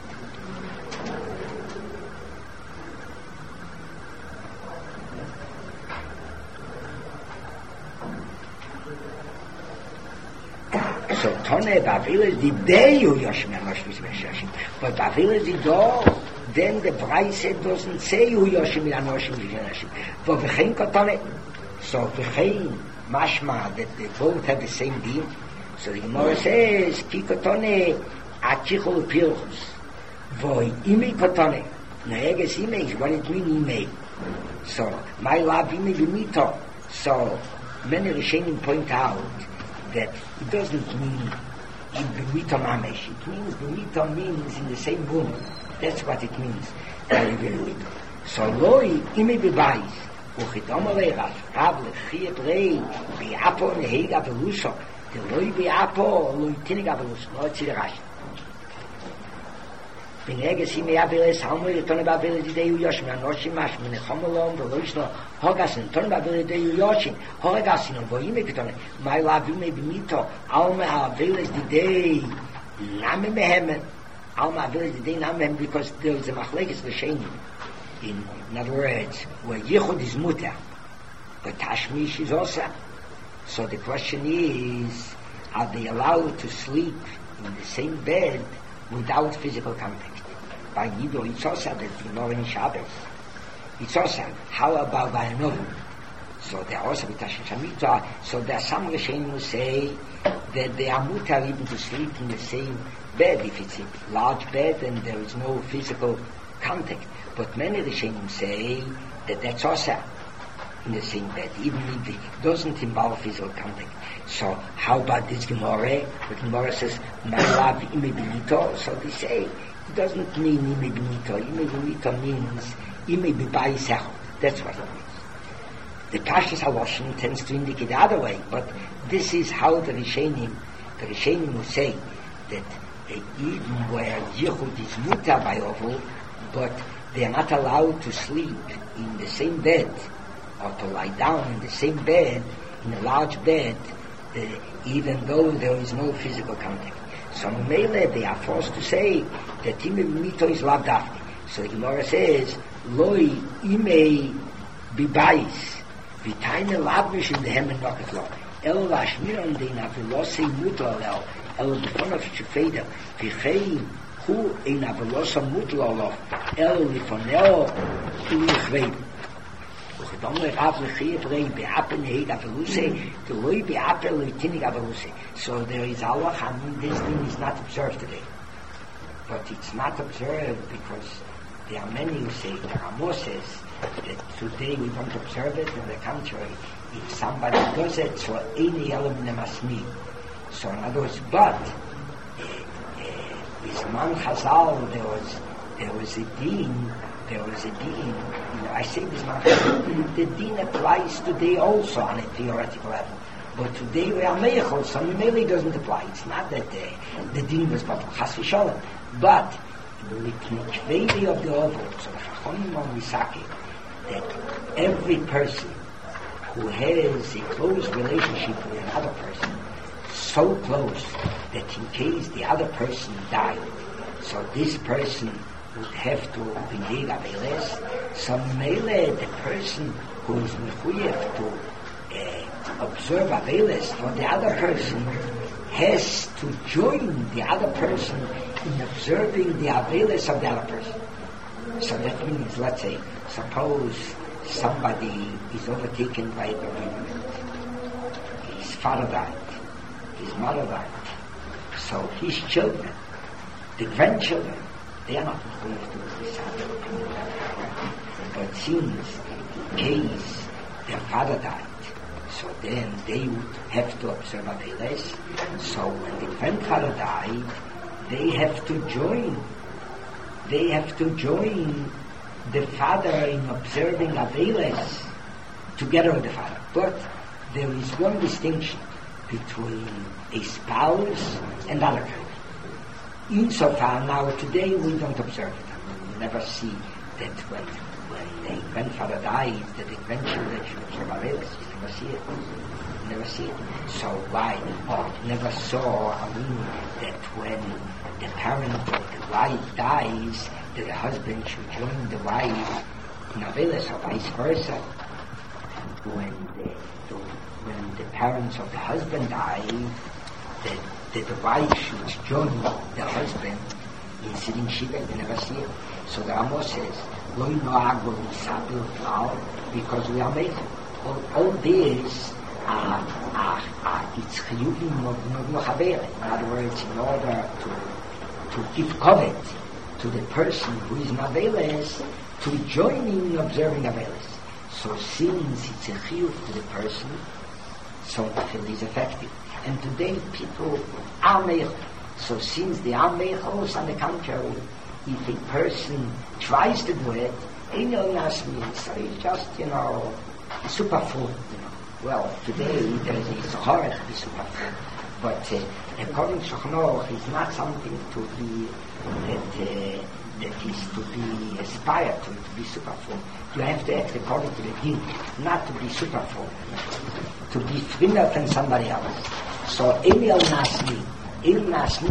So Tone Ba'avil is the day you Yoshim Anoshim Yoshim. But Ba'avil is the door, then the Braise doesn't say who Yoshim Anoshim Yoshim. But V'chein Kotone, so V'chein mashma that they both have the same deen. So the Gemara says, Ki Kotone Achichol Pirchus. Voi Imi Kotone. Neeges Ime is what it means Ime. So, my love Ime V'mito. So, many Rishonim point out that it doesn't mean in B'mito Mamesh. It means B'mito means in the same room. That's what it means. So Loi Imi B'bayis Uchidom Aleirach Rav Lechiet Rei B'yapo Nehega V'lusho the Loi B'yapo Loi Tinig V'lusho. No, it's the Rashi. בנגע סימי אבילס המוי לתון באביל די יוש מנושים מש מן חמלום ולוישנו הוגסן תון באביל די יושין הוגסן בוים קטון מיי לאבי מי במיטו אלמה אבילס די נאמע מהם אלמה אבילס די נאמע because there is a machlekes l'shenim in other words where yichud is muter but tashmish is also. So the question is, are they allowed to sleep in the same bed without physical contact? By Yido, it's also that you know in Shabbos. It's also, how about by an oven? So they are also with Tashin Shamita. So there are some Rishonim who say that they are mutar even to sleep in the same bed if it's a large bed and there is no physical contact. But many Rishonim say that that's also in the same bed, even if it doesn't involve physical contact. So how about this Gemara? The Gemara says, my love ime benito. So they say, it doesn't mean ime benito. Ime benito means ime bebayis. That's what it means. The Pashas Haloshin tends to indicate the other way, but this is how the Rishonim will say that even where Yichud is mutar by Oval, but they are not allowed to sleep in the same bed or to lie down in the same bed, in a large bed, even though there is no physical contact. So Mele, they are forced to say that Ime Mito is lav dafni. So the Gemara says, Loi Ime Bibayis, Vitaine Lavnish in the Hemen Rocket Law. El Lashmiran de Navilose Mutlal, El Bifonov Shufeda, Vichein, Hu in Navilosa Mutlal, El Lifonel, Ulichveid. So there is Allah, and this thing is not observed today. But it's not observed because there are many who say, the Ramo says, that today we don't observe it, on the contrary, if somebody does it, so any element must mean. So in other words, but Bisman Chazal, there was a deen, I say this now, the deen applies today also on a theoretical level. But today we are meichel, so Mimeli doesn't apply. It's not that the deen was but chas v'sholem. But the likvedi of the oval, so the Chachamim on Misaki, that every person who has a close relationship with another person, so close that in case the other person died, so this person would have to behave abeles. So mele, the person who is mechuyev to observe abeles for the other person has to join the other person in observing the abeles of the other person. So that means, let's say, suppose somebody is overtaken by a bereavement. His father died, his mother died. So his children, the grandchildren, they are not going to decide. But since in case their father died, so then they would have to observe Abeles. So when the grandfather died, they have to join the father in observing Abeles together with the father. But there is one distinction between a spouse and other kind. Insofar now today we don't observe it. We never see that when the grandfather dies that the grandchildren should observe Abeles. You never see it. So why? Or never saw that when the parent of the wife dies, that the husband should join the wife in Abeles or vice versa. When the parents of the husband die, that the wife should join the husband in sitting Shiva. You never see it. So the Ramo says, because we are made. All this it's chiyuvim of mechaber. In other words, in order to give covet to the person who is Abeles, to join in observing Abeles. So since it's a chiyuv to the person, so the field is effective. And today people are meichel. So since they are meichel, on the contrary, if a person tries to do it, so it's just, superfood. Well, today it's hard to be superfood. But according to Shulchan Aruch, it's not something to be that is to be aspired to be superfluous. You have to act according to the din, not to be superfluous, to be thinner than somebody else. So, El Nasmi.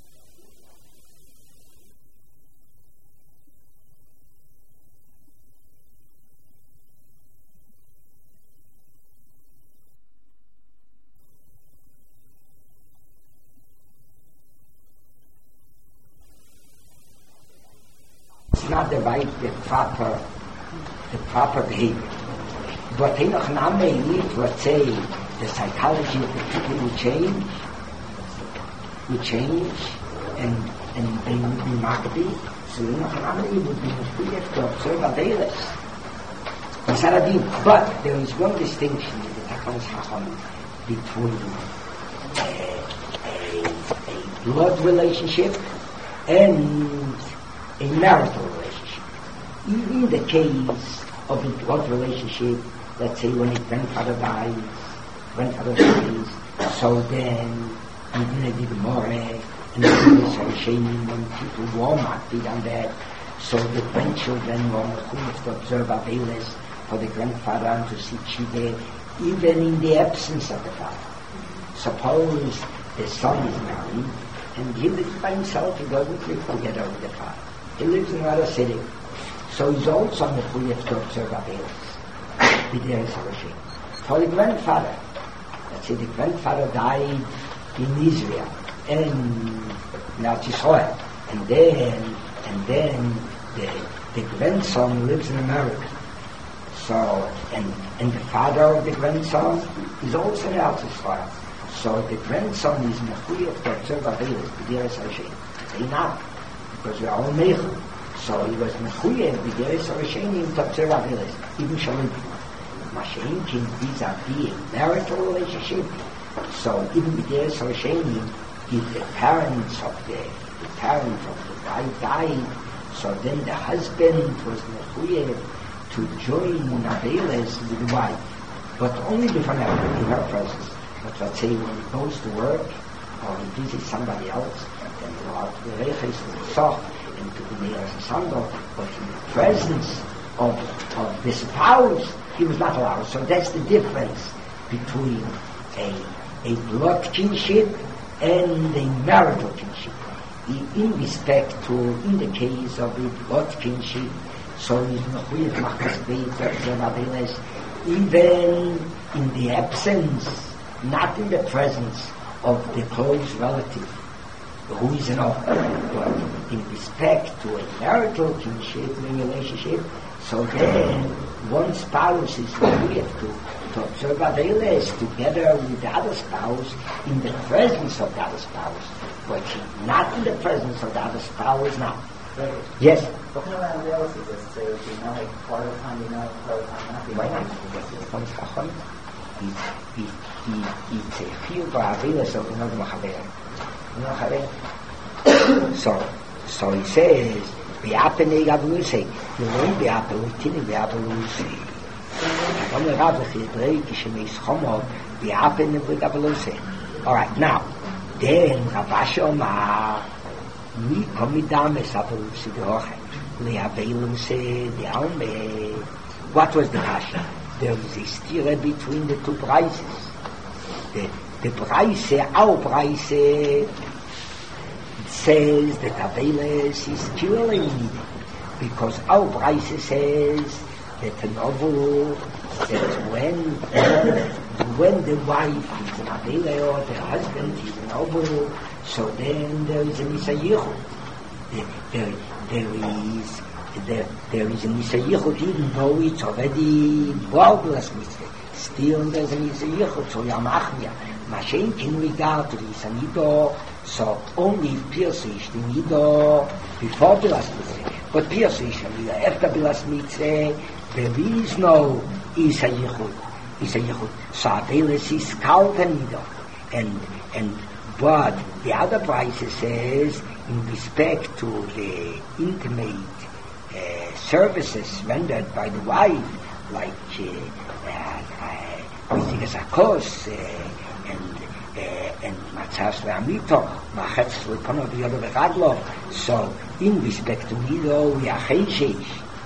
Not the right, the proper behavior. But Enoch Name need to say the psychology of the people will change, and they would be Maccabee. So Enoch Name would be free to observe Avelis. But there is one distinction in the Takanas Chacham between a blood relationship and a marital relationship. Even in the case of a blood relationship, let's say when a grandfather dies, so then even a bit more, and the shaming when people warm up on that, so the grandchildren were going to observe Avelis for the grandfather and to see Chive, even in the absence of the father. Suppose the son is married, and he lives by himself, he doesn't live together with the father. He lives in another city. So he's also mechuyev to observe Avelis. For the grandfather, let's say the grandfather died in Israel and Eretz Yisrael, and then the grandson lives in America. So and the father of the grandson is also in Eretz Yisrael. So the grandson is mechuyev to observe Avelis. They not, because we are all meichel. So he was mechuyev b'deres harashenim to observe Avelis, even Shalom. Mashiach can vis-a-vis a marital relationship. So even b'deres harashenim, if the parents of the wife died, so then the husband was mechuyev to join Avelis with the wife, but only before her, in her presence. But let's say when he goes to work or he visits somebody else, then he will the reches to the soch and to the nearest sandal, but in the presence of the spouse, he was not allowed. So that's the difference between a blood kinship and a marital kinship. In respect to, in the case of a blood kinship, so he's mechuyev machmas even in the absence, not in the presence of the close relative who is an offer, but in respect to a marital kinship relationship, so then one spouse is required to observe Avelis together with the other spouse in the presence of the other spouse, but not in the presence of the other spouse now. Right. Yes? What kind of Avelis is this? So, like part of the time you know, part of the time not? Why not? It's a feel for Avelis of another Machaber. So he says, Be'apene Gabelusei. You know Be'apelutini Be'apelusei. Agam Rav Chidrei Kishemeis Chomo Be'apene Be'apelusei. All right, now, then Ravashi Omar, we Komidames Apelusei Dehoche. Le'apelusei De'alme. What was the Kasha? There was a stira between the two prices. The price, our price, says that Avelis is purely needed, because our price says that an novel, that when the wife is an Avela or the husband is an novel, so then there is a Nisayichud. There is a Nisayichud, even though it's already Borglas Mitzvah. Still there's a Nisayichud, so Yamachmia. Mashen in regard to the Nido, so only Pirsish the Nido before Bilas Mitzvah. But Pirsish the Nido after Bilas Mitzvah, there is no Isayichud. So Avelis is called a Nido. And but the other price says in respect to the intimate services rendered by the wife, like visiting a course and Matzas Amito, Machetz Lepono V'Yodo V'Chadlo. So, in respect to Mido, we are Cheshish.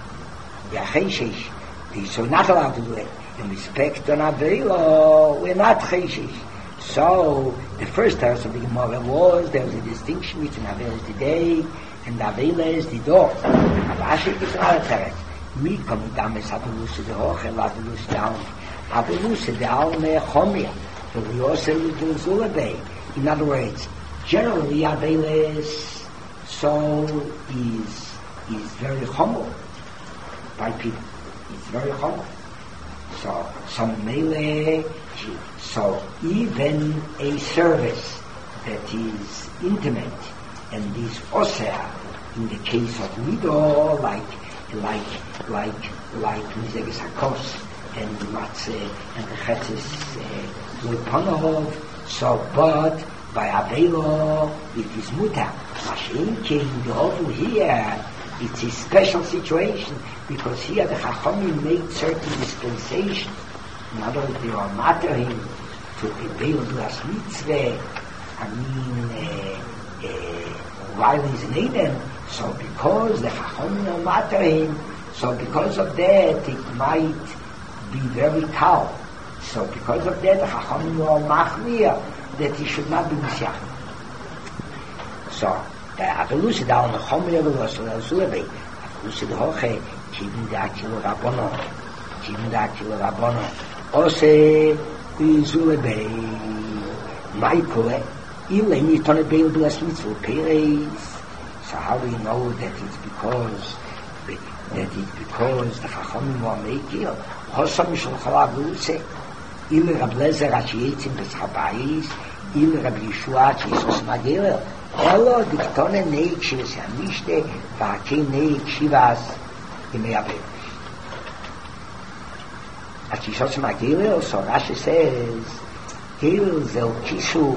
So we're not allowed to do it. In respect to Avelo, we're not Cheshish. So, the first verse of the Gemara was, there was a distinction between Avela is the day, and Avela is the door. Avashik is not a teretz. Mi komidam es Avelus de Hochel, Avelus down. Avelus down Chomia. So we also do Zulabay. In other words, generally Aveles is very humble by people. It's very humble. So even a service that is intimate and is osea in the case of Mido, like Mizeges Hakos and Matzeh and the Chetzes Lepanov. So, but by Avelo it is mutar. Mashenkin over here, it's a special situation because here the Chachamim made certain dispensation. In other words, they are mattering to prevail das mitzvah. While he's in Eden, so because the Chachamim are mattering, so because of that it might be very cold. So because of that, the Chachamim are machmir that he should not be Messiah. So, the Avelus down the Chomri Avelus Zulebe, Avelus the Hoche, Kivin the Akil Rabbono, Ose Zulebe, Michael, Ileni Tone Beil Blas Mitzvah, Peres. So how do you know that it's because the Chachamim are making Hosam Mishal Chalavuse, Il Rab Lezer Ashietzim Beschabais, Il Rab Yeshua Jesus Magel, Elo Diktone Neik Shivas Yamishte, Vake Neik Shivas Imeabe. As Jesus Magel, so Rashi says, Gil Zel Kishu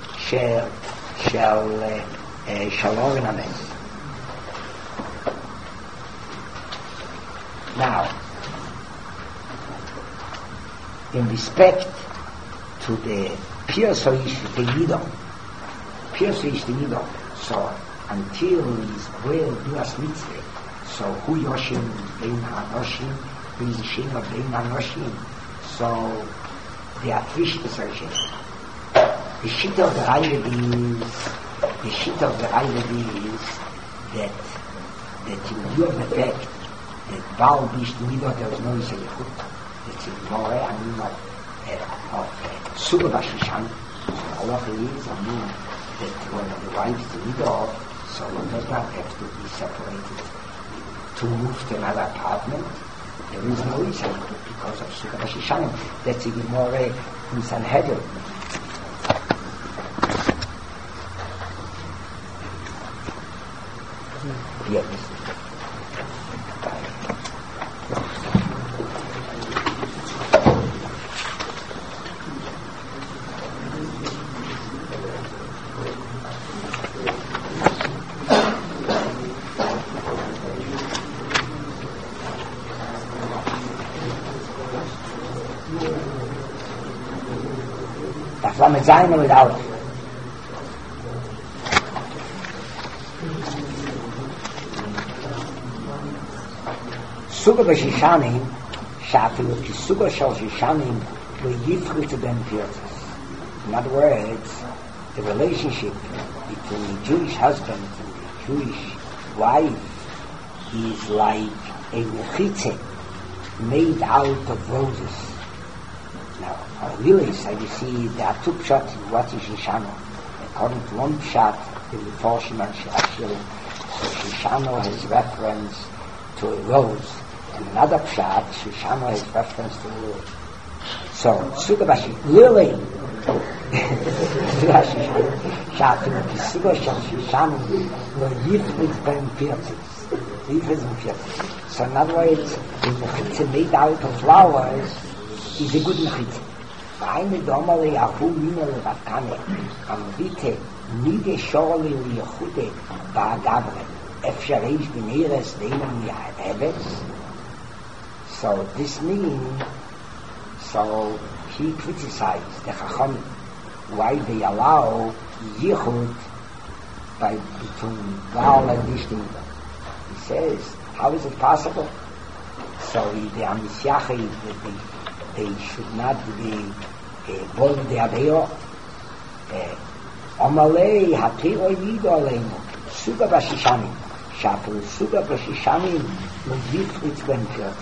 Shel Shalom Amen. Now, in respect to the Pirsoish Tenido, so until he's well Duas Mitzvah, so Hu Yoshim Bein Hanoshim, Hu Yishim Bein Hanoshim, so there are three shittas. The shit of the Raiva is that in view of the fact that Baal Bish Mido there was no Yisayachut. It's in More, of Suga Bashishan. Allah is, that when the wives to Mido, so one does not have to be separated to move to another apartment. There is no Yisayachut because of Suga Bashishan. That's in More in Sanhedrin. Yes. Das war mit sein oder mit Aleph. Suga Bashishanim, Shafilu Kisuga Shal Shishanim, will yifru to them Pirtis. In other words, the relationship between the Jewish husband and the Jewish wife is like a mechitze made out of roses. Now, really, so you see, there are two pshat in what is Shishano. According to one pshat, in the Forshim and Shashir, so Shishano has reference to a rose, and another pshat, Shishano has reference to a lily. So, Sugabashi, lily, Shatu, Suga Shishano, will yifrit ben pirtis. So, in other words, the mechitze made out of flowers is a good mechitze. Eine Domale Ahu Minel Vakane, am Vite, Nide Shorli Lichude, Bagavre, Efsharish Bineres, Denen Yaheves. So this means, so he criticized the Chachamim why they allow yichud by between Baal and Ishmael. He says, how is it possible? So the Amisyachi, they should not be born the Adeyo. Amalei hatiro yido aleinu suga bashishanim shapu suga bashishanim und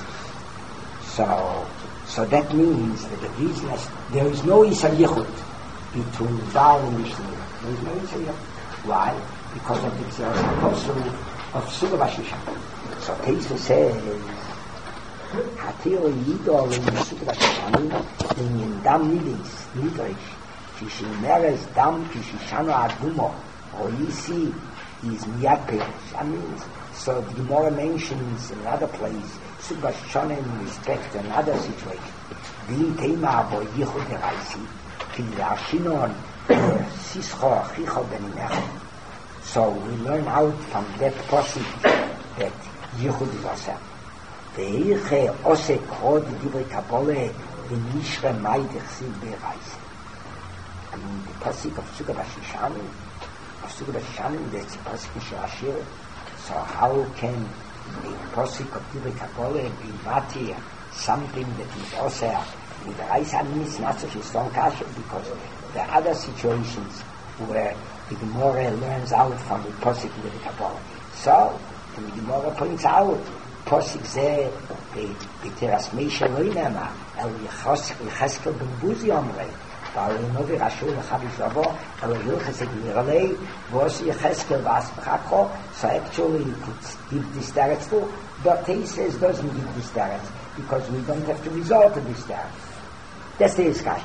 so that means that the reason is there is no Isa Yichud between Baal and Ishmael. There is no Isa Yichud. Why? Because of the apostle of suga bashishanim. So Teisa says hatiro yido aleinu suga bashishanim in dam nidrish Kishimeres dam kishishano adumo or Yisi is miyad perish. I mean, so the Gemara mentions in another place Subhashana in respect to another situation. Din tema bo yichud deraisi kilashinon sischo achicho beninecho. So we learn out from that passage that yichud is asa. Ve'irche osek hod divrei kabole v'nishre maydich siv bereisi. I mean, the pasuk of Suga Bashishanim, that's the pasuk in Shashir. So how can the pasuk of Divrei Kabbalah be matir something that is also with the Reis? I mean, it's not such a strong kasha because there are other situations where the Gemara learns out from the pasuk of Divrei Kabbalah. So, and the Gemara points out, pasuk zeh, the teras meisha loinema, el yechaskel ben buzi omrei. So actually it could give this direct too, but he says doesn't give this direct because we don't have to resort to this direct. That's the discussion.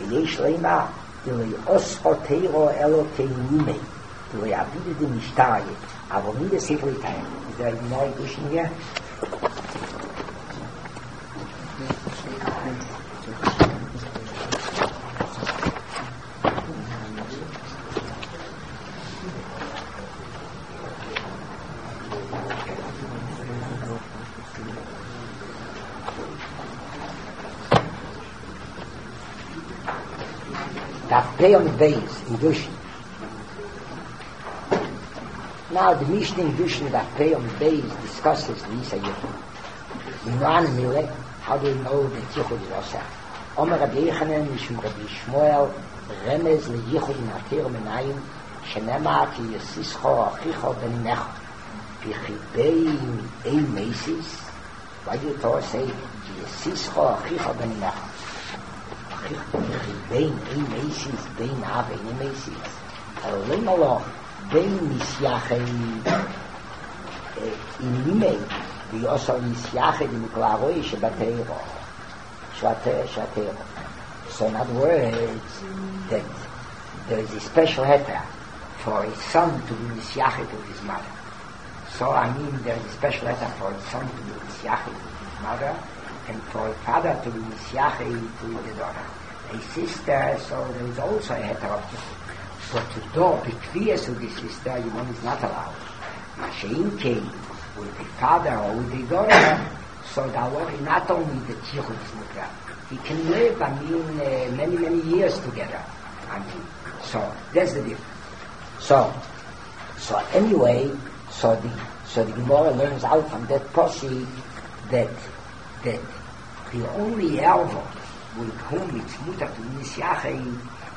Is there more addition here? Pay on the base in Dushin. Now the Mishnah in Dushin that pay on the base discusses the Isa Yichud. How do we know that Yichud is Osa? Omer Rabbi Yechanan Mishum Rabbi Shmuel Remez le Yichud in Atir Menayim Shenema ki Yesischo Achicho Ben Necho Pichibein Ein Mesis. Why do you Torah say ki Yesischo Achicho Ben Necho? בין אין מייסיס, בין אב אין מייסיס. אלוהים הלוך, בין מסייחי in Ime, we also Misyached in Klaroi Shabbatero. So in other words, that there is a special heter for a son to be Misyached with his mother. So I mean there is a special heter for a son to be Misyached with his mother, and for a father to be Misyached with the daughter. A sister, so there is also a heter of this. But to do Bikviyas with the sister, one is not allowed. Mashein came with the father or with the daughter, so that was not only the Tzirut is Mukra. He can live, many, many years together. So that's the difference. So anyway, so the Gemara learns out from that possi that the only elder with whom it's mutar to Misyached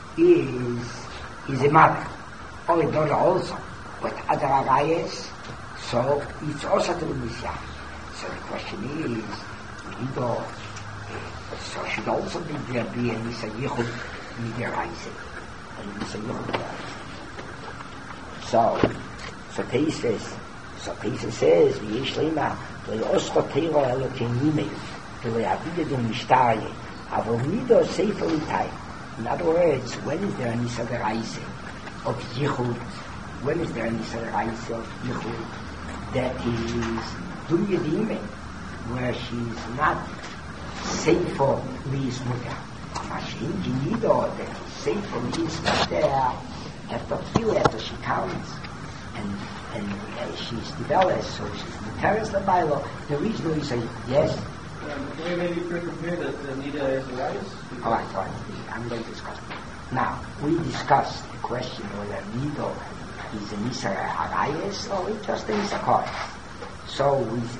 is a mother, or a daughter also, but other arayas, so it's also to be Misyached. So the question is, so should also there be a Misa Yichud Midiraise, and Misa Yichud Midiraise. So Teisa says, V'yesh Lema, V'yoscho Teiro Elokein Yimei, V'yavide Dem Mishtaye, Avol Nido Sefer L'Tay. In other words, when is there a Misa Midiraise of Yichud? When is there a Misa Midiraise of Yichud that is Dunya Dime, where she's not Sefer Li's Mutter? Mashin Ginido, that is Sefer Li's Mutter, after she counts, and she's developed, so she's Muteres L'Bailo. The reason we say yes. Can we maybe compare that Nida is the rice? All right. I'm going to discuss. Now, we discussed the question whether Nido is an Isra Harayes or it's just an Isra Koretz. So,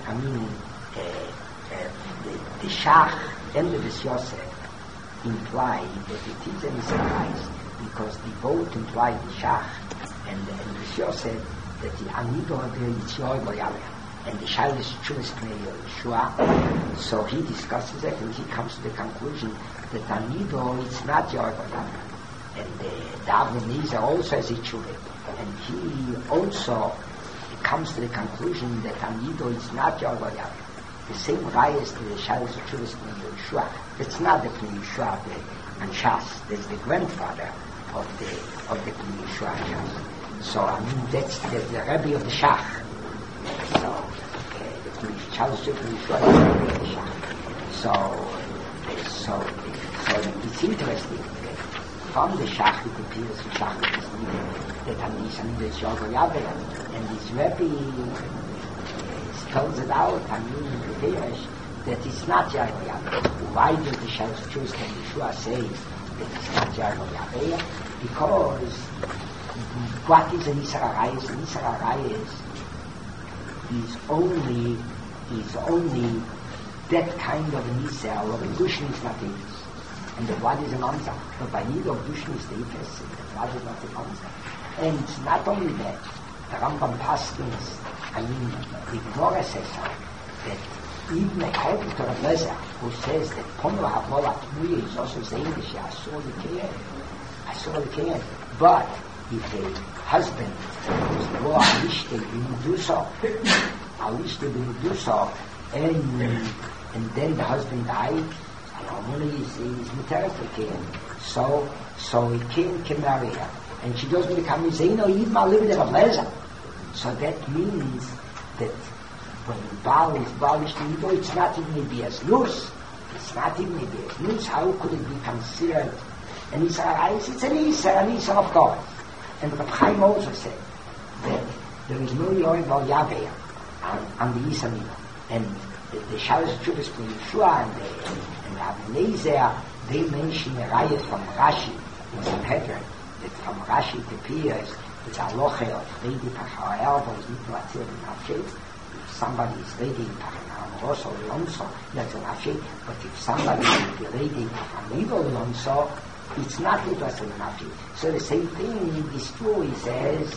the Shach and the Bes Yosef imply that it is an Isra Harayes because the both imply the Shach and the Bes Yosef that the Anido is Yoy Boyaleh. And the Shail is Chuvas Pnei Yeshua. So he discusses it and he comes to the conclusion that Anido is not Yoy Boyaleh. And the Avnei also has a Chuvah. And he also comes to the conclusion that Anido is not Yoy Boyaleh. The same Rayas to the Shail is Chuvas Pnei Yeshua. It's not the Pnei Yeshua and Shas. That's the grandfather of the Pnei Yeshua and Shas. So that's the Rebbe of the Shach. So Charles Jeffrey so it's interesting that from the Shach it appears the Shach is needed that Anido is Yogo Yaveh, and this Rebbe spells it out that it's not Yogo Yaveh. Why does the Shach choose that Yeshua says that it's not Yogo Yaveh? Because what is an Isra Harayes? An Isra Harayes is only that kind of an Isra, or a Dushin is not Ifes. And the what is an Onza. But by need of Dushin is the Ifes, and the what is not the Onza. And it's not only that, the Rambam Paskins, the Gemara says that even according to Rav Lezer, who says that Pono HaVola Tmuya is also saying that she Asur L'Keyen. But if a husband is go Alishte B'Medusa, and then the husband died, normally is Mutarek. So he can marry her. And she doesn't become Zeno, even a little bit of leisure. So that means that when Baal is Ishte, it's not even a Bias Nus. It's not even a Bias Nus. How could it be considered an Isra Harayes? It's an Isra of God. And Reb Chaim also said that there is no Yoy Val Yaveh on the Yisamina. And the Shalos Chuvas Pnei Yeshua and the Avnei, they mention a riot from Rashi in Sanhedrin, that from Rashi it appears it's a loche of Reidi Pachar but it's not Matzir in Nafshe. If somebody is Reidi Pachar Rosso Lonso, that's a Nafshe. But if somebody is Reidi Pachar Nido Lonso, it's not Nidras in Nafshe. So the same thing in this story says,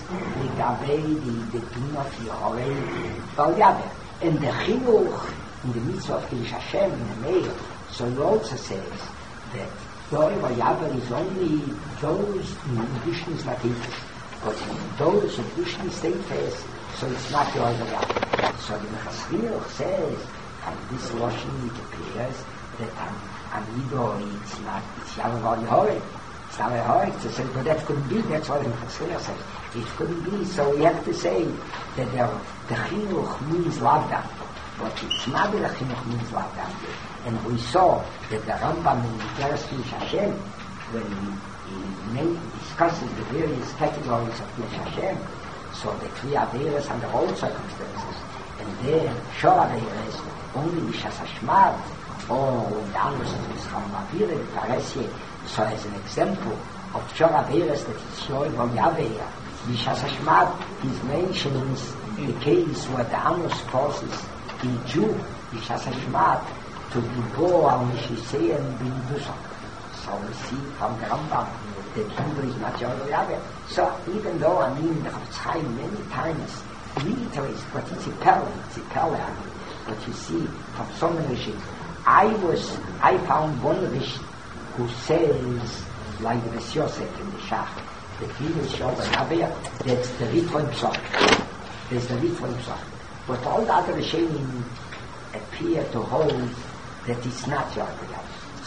the Din of Yorei Val Yaveh. And the Chinuch, in the mitzvah of Kiddush Hashem, in the Meir, so he also says that Yorei Val Yaveh is only those in Dushin is not Ifes. But those in Dushin is Ifes, so it's not Yorei Val Yaveh. So the Chinuch says, from this Lashon it appears that Anido it's Yorei Val Yaveh. It's not a hard to say, but that couldn't be. That's what the Chatzir says. It couldn't be. So we have to say that the Chinuch means Lavdan, but it's not that the Chinuch means Lavdan. And we saw that the Rambam in the Kiddush Hashem, when he discusses the various categories of Kiddush Hashem, so the three Averes under all circumstances, and then Shor Averes only B'Shas Hashmad, or when the Anus is Mischam Avire, the Taresye. So as an example of Shor Averes that is showing on Yaveh, B'Shas Hashmad, he mentions the case where the Anus causes the Jew, B'Shas Hashmad, to go al Mishisei and B'Medusa. So we see from the Rambam that Hebrew is not Yaveh. So even though the Chofetz Chaim many times reiterates, but it's a Pella. But you see, from so many Rishis, I found one Rishi who says, like the Bes Yosef in the Shach, that he will show the Yaveh, that's the Ritva Psach. There's the Ritva Psach. But all the other Rishonim appear to hold that it's not Yaveh.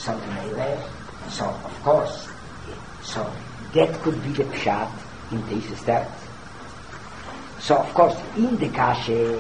So of course, so that could be the Pshat in Tesis Teretz. So of course, in the Kashe,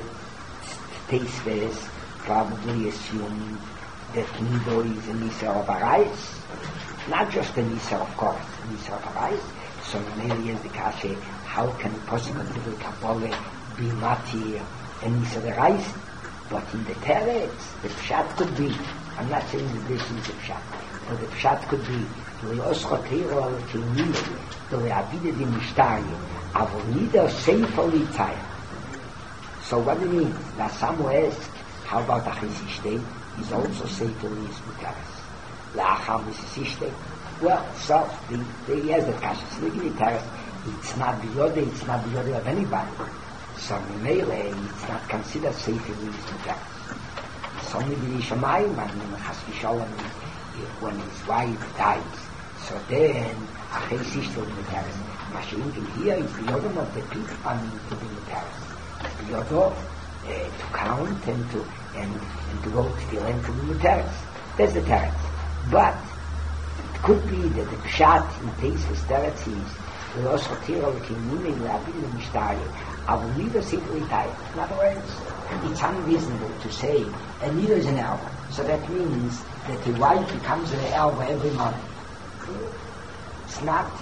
Tesis probably assume that Nido is an Isra of Harayes. Not just an Isra, of course, an Isra of Harayes. So maybe is the Kashe, how can possible the Kabbalah be Matir and Isra of Harayes? But in the Teretz, the Pshat could be, I'm not saying that this is the Pshat, or the pshat could be Le'oschotero al-Kiniyah, the Le'abide di Mishtari, Avol Nida Sefer L'Tzayah. So what do you mean? Now some will ask, how about Achisishtei? He's also Sefer L'Tzayah. La'acham L'Tzayah. Well, so, he has the kasha. So it's not biyode of anybody. So Mimele, it's not considered Sefer L'Tzayah. It's only the Yishamayim, and Chas v'Sholem, when his wife dies. So then, Achisishtei L'Tzayah. Mashiach here is the yodom of the people, to be L'Tzayah. The yodom to count and to go to the land to be L'Tzayah. That's the teretz. But it could be that the pshat in Teisus teretz is Le'oschotero al-Kiniyah Le'abide Mishtari, Avol Nida Sefer L'Tzayah. In other words, it's unreasonable to say a nida is an elva. So that means that the wife becomes an elva every month. It's not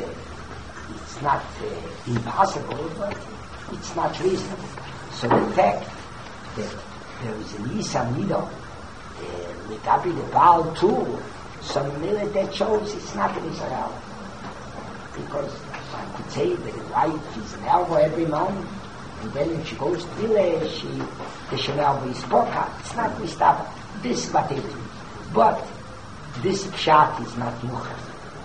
impossible, but it's not reasonable. So the fact that there is an Isa Nida with Abi the Baal too, so that shows it's not an Israel. Because one could say that the wife is an elva every month, and then when she goes to village, the Shanelva is Porka. It's not Mistaba. This is what it is. But this pshat is not Nuchas.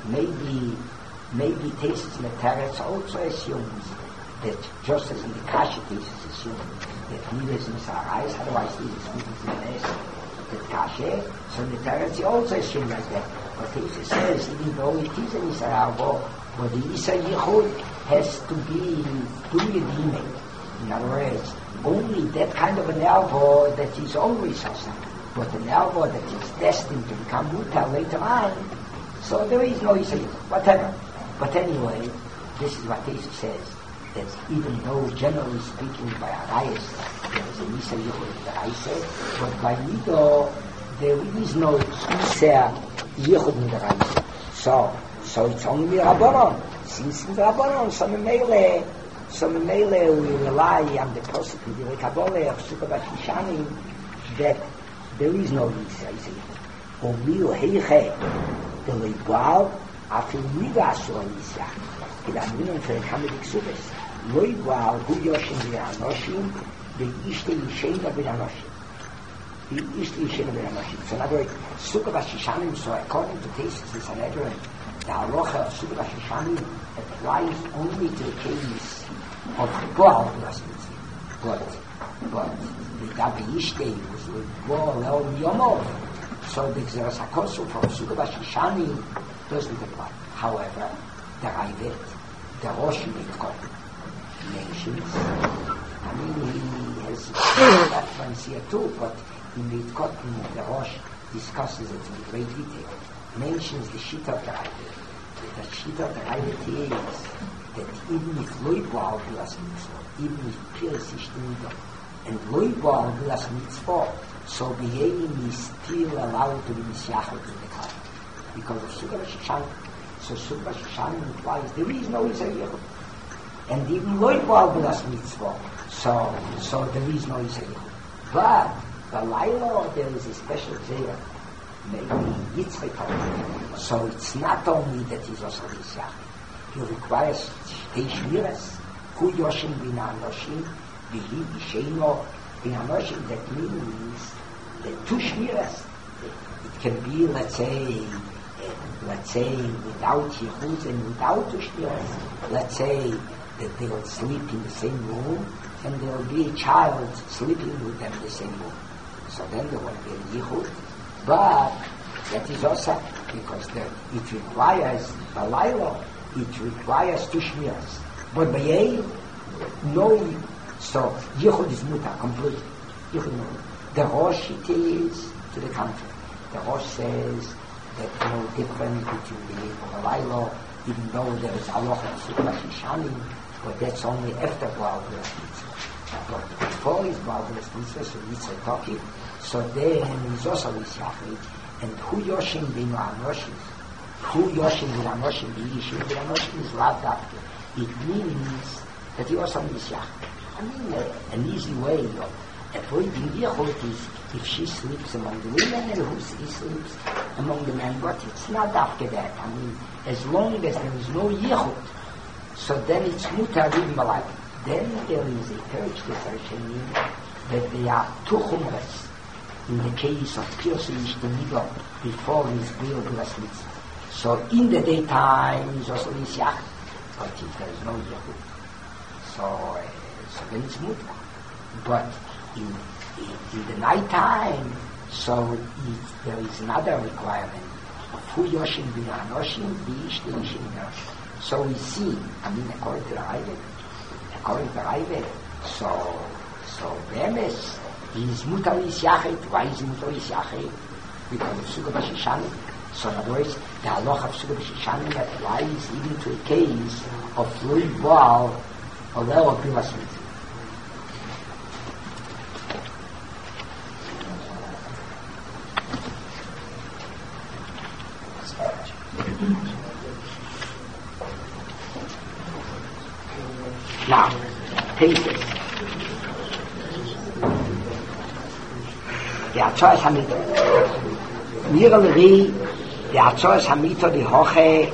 Maybe Tesis Meteretz also assumes that just as in the Kasha Tesis assumes that Nida is Misarais, otherwise Nida is Misarais, that Kasha, so Meteretz also assumes like that. But Tesis says, even though it is a Misarabo, but the Isa Yichud has to be Duyedime. In other words, only that kind of an elbow that is always Sassan, but an elbow that is destined to become Mutar later on, so there is no Isa Yichud, whatever. But anyway, this is what Jesus says, that even though generally speaking by Arayas there is a Isa Yichud in the Raisa, but by Nido there is no Isa Yichud in the Raisa. So it's only Rabbanon. Since it's Rabbanon, so Memele we rely on the Pasuk in the Kabbalah of Sukkah Bashishani that there is no Isa Yichud. Omil Heiche, the Leibal, after Nidas or Nisha, in Aminon for Hamidik Subes, Loibal, who Yoshim Biranoshim, the Ishte Yishena Biranoshim. The Ishte Yishena Biranoshim. So in other words, Sukkah Bashishani, so according to Tesis and Sanhedrin, the halacha of Sukkah Bashishani applies only to the case of Baal Blasmitzi. But the Gabi Ishte was with Baal Leon Yomov. So the Xeras HaKosu from Sukkah Bashishani doesn't apply. However, the Raivet, the Rosh Mitkot, mentions, he has that ones here too, but in Mitkot, the Rosh discusses it in great detail, mentions the Shita of the Raivet. The Shita of the Raivet is that even if Loibal Bilas Mitzvah, even if Piras Ishtenida, and Loibal Bilas Mitzvah, so Be'enim is still allowed to be Misyachot in the Kal. Because of Sukkah Bashishani. So Sukkah Bashishani implies there is no Isa Yichud. And even Loibal Bilas Mitzvah, so there is no Isa Yichud. But the Laila, there is a special Zera, maybe Yitzchak. So it's not only that he's also Misyachot. He requires Shtei Shmiras, Hu Yoshim Binanoshim, Vihi Yisheino Binanoshim, that means the two Shmiras. It can be, let's say, without Yichud and without Ushmiras. Let's say that they will sleep in the same room, and there will be a child sleeping with them in the same room. So then there will be a Yichud. But that is also because it requires a Laila, it requires two Shmiras. But by no, so Yichud is mutar completely. The Rosh it is to the contrary. The Rosh says that no difference between the Yichud and the Laila, even though there is halacha of Sukkah Bashishani, but that's only after Baal Bilas Mitzvah. But before is Baal Bilas Mitzvah, so Yitzchak talking, so then is also Misyachid, and Hu Yoshim Binu Anoshim, Hu Yoshim Binu Anoshim, Yishim Binu Anoshim is loved after. It means that he also Misyachid. I mean, an easy way of avoiding yichud is if she sleeps among the women and who sleeps among the men, but it's not after that. I mean, as long as there is no yichud, so then it's mutar even alive. Then there is a third discussion that they are two chumras in the case of Pirsi Ishtenigo before his Bill Blasmitz. So in the daytime, is also is yach, but if there is no yichud, so then it's mutar. But in the night time, so there is another requirement. Fu Yoshin bin Anoshim, Bish Yoshin. So we see, I mean, according to the Raive, so Bemes, he is Mutar is Yachet. Why is he Mutar is Yachet? Because of Suga B'Shishanim. So in other words, the halacha of Suga B'Shishanim applies even to a case of Lui Baal or Leo Bilas Mitzvah. Now, take this. The Atzoras Hamito. Miralri, the Atzoras Hamito, the Hoche,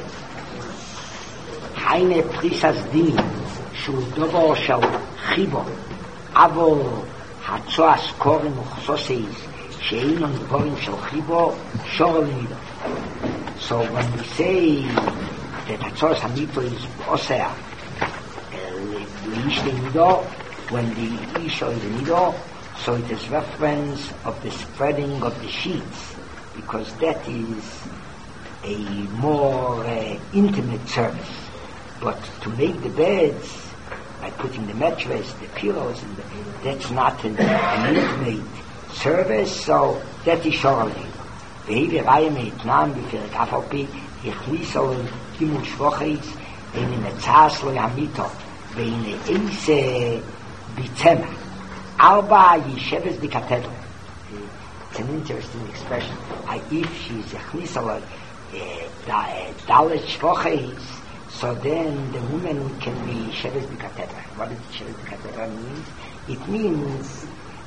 Heine Prisas Din, Shul Dobo Shal Chibo, Avo Atzoras Korim Uchsoseis, Sheinon Korim Shal Chibo, Shorel Mido. So when we say that Atzoras Hamito is Osea, when the Isha is the middle, so it is reference of the spreading of the sheets, because that is a more intimate service. But to make the beds, by putting the mattress, the pillows, that's not an intimate service, so that is shortly. Ve'evi raya me'itnam b'perek afalpi yichliso gimul shvochis in metzas lo yamito ve'ine eise bitzema arba yisheves b'katedra. It's an interesting expression. If she's yichliso lo dalet shvochis, so then the woman can be sheves b'katedra. What does sheves b'katedra mean? It means,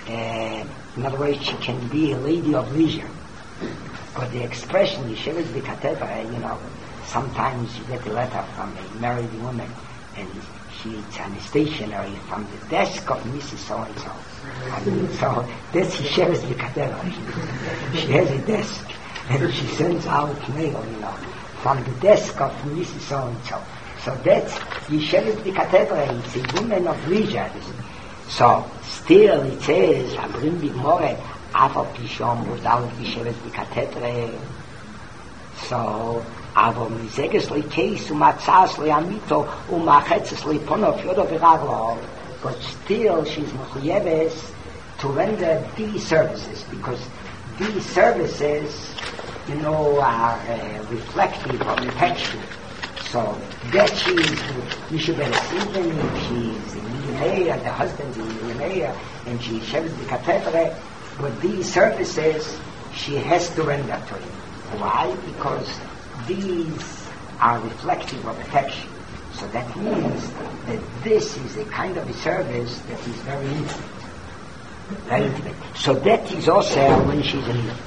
in other words, she can be a lady of leisure. But the expression Yesheves b'katedra, sometimes you get a letter from a married woman, and it's on a stationery from the desk of Mrs. So-and-so. So that's Yesheves b'katedra. She has a desk, and she sends out mail, from the desk of Mrs. So-and-so. So that's Yesheves b'katedra. It's a woman of leisure. So still it says, Abrim b'gmore, Afal Pishom Udal Yesheves b'katedra. So, Avo Mizeges le'keis u'matzas le'amito u'machetzes le'pono fyodo v'raglo. But still she's mechuyeves to render these services, because these services, are reflective of affection. So that she's Mishuberes, even if she's a millionaire, the husband's a millionaire, and she's Yesheves b'katedra, but these services she has to render to him. Why? Because these are reflective of affection. So that means that this is a kind of a service that is very intimate. Very intimate. So that is also when she's in it.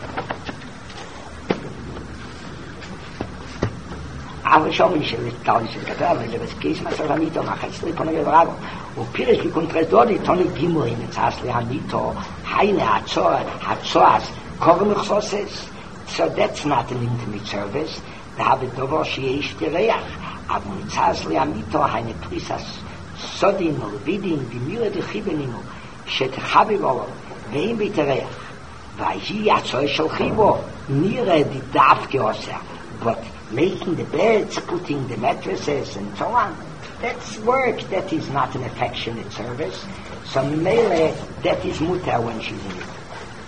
אבל שומעים שלטאולי של כתב, וזה בסקייס מסר המיתו, מחץ ליפונה בברגו. ופירש לקונטרס דודי, תוני גימורי, נצעס להמיתו, היינה הצועס, קורם מחסוסס. So that's not an intimate service. דהבת דובר שיש תריח, אבל נצעס להמיתו, היינה פריסס, סודין, ולבידין, ומירה דחיבנינו, שתחבי בו, ואין ביתריח. והיא הצוע של חיבו, נראה דף כעושה. But making the beds, putting the mattresses, and so on, that's work. That is not an affectionate service. So Mele, that is mutar when she's in it.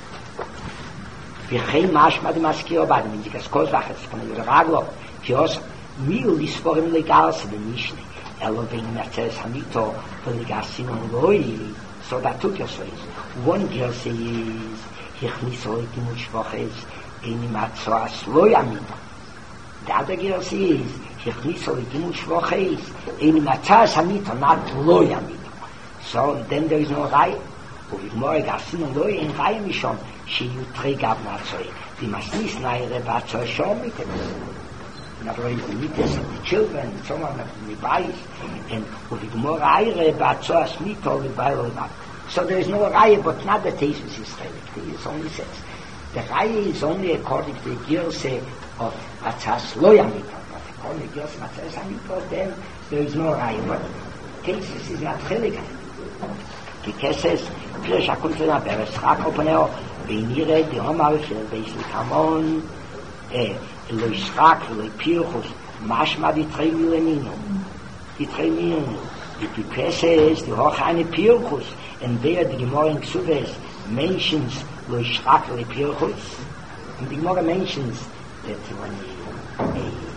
V'chein mashma de maskiro bad, when you get kozvach, it's from the raglo. Fios mil isforim legals the mishne. Elo vein mercedes hamito v'legasin on loi. So that took your choice. One girl says, hichniso itim u'shvoches eini matzoas loi amito. The other girl says, hichniso itim u'shvoches eini matzoas amito, not loi amito. So then there is no right. Und wie morgen gassen und Leute in Reihen schon, sie trägt ab nach so. Die Masnis nahe Batzer schon mit dem. Na aber mit den Children, so man mit bei and und wie morgen ihre Batzer mit all the by all that. So there is no Reihe, but not the taste is Israeli. It's only says. The Reihe is only according to the Girse of Atzas Loyamita. According to the Girse of Atzas Loyamita, then there is no Reihe, but cases is not Chiligan. Die Kesses, vielleicht kommt von der Bereschak Openeo, wenn ihre die Homal für welchen Kamon Loischrak, Loipirchus, Maschma die Tremilino. Die Tremilino. Die Kesses, die hoch eine Pirchus, und der die morgen Xuves mentions Loischrak, Loipirchus, und die morgen mentions that when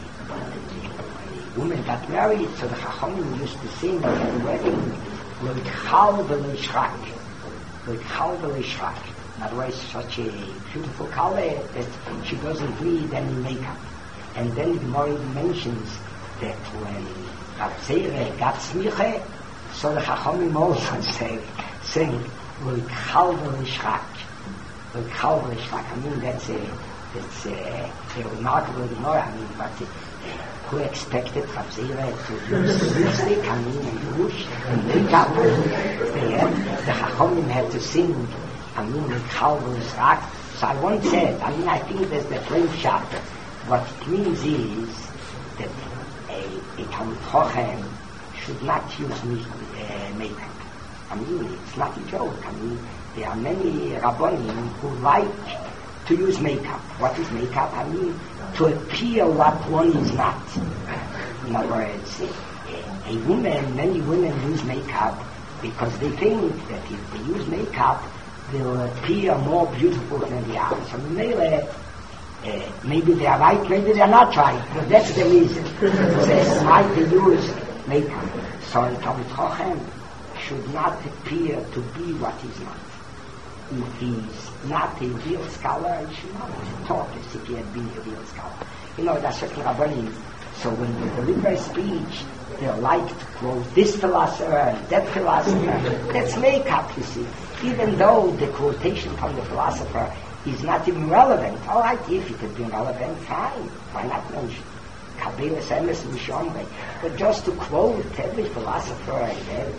a woman got married, so the Chachamim used to sing at the wedding, Loichal v'loishrak. Loichal v'loishrak. In other words, such a beautiful color that she doesn't need any makeup. And then the Gemara mentions that when Rav Zeire got smiche, so the Chachamim also sing Loichal v'loishrak. Loichal v'loishrak. I mean, that's a remarkable Gemara. I mean, but who expected Rav Zeire to use lipstick, I mean, and rouge, and makeup. The Chachamim had to sing, I mean, with Chalvus Rak. So I once said, I mean, I think there's the flame shot. What it means is that a Talmid Chochem should not use makeup. I mean, it's not a joke. I mean, there are many Rabbonim who like to use makeup. What is makeup? I mean, to appear what one is not. In other words, a woman, many women use makeup because they think that if they use makeup, they'll appear more beautiful than they are. So maybe they are right, maybe they are not right, but that's the reason. It's right to use makeup. So a Talmid Chochem should not appear to be what he's not. If he's not a real scholar, he should not talk as if he had been a real scholar. You know, that's certain Rabbanim. So when they deliver a speech, they like to quote this philosopher and that philosopher. That's makeup, you see. Even though the quotation from the philosopher is not even relevant. All right, if it had been relevant, fine. Why not mention? Kabbalah Semes Mishomre. But just to quote every philosopher and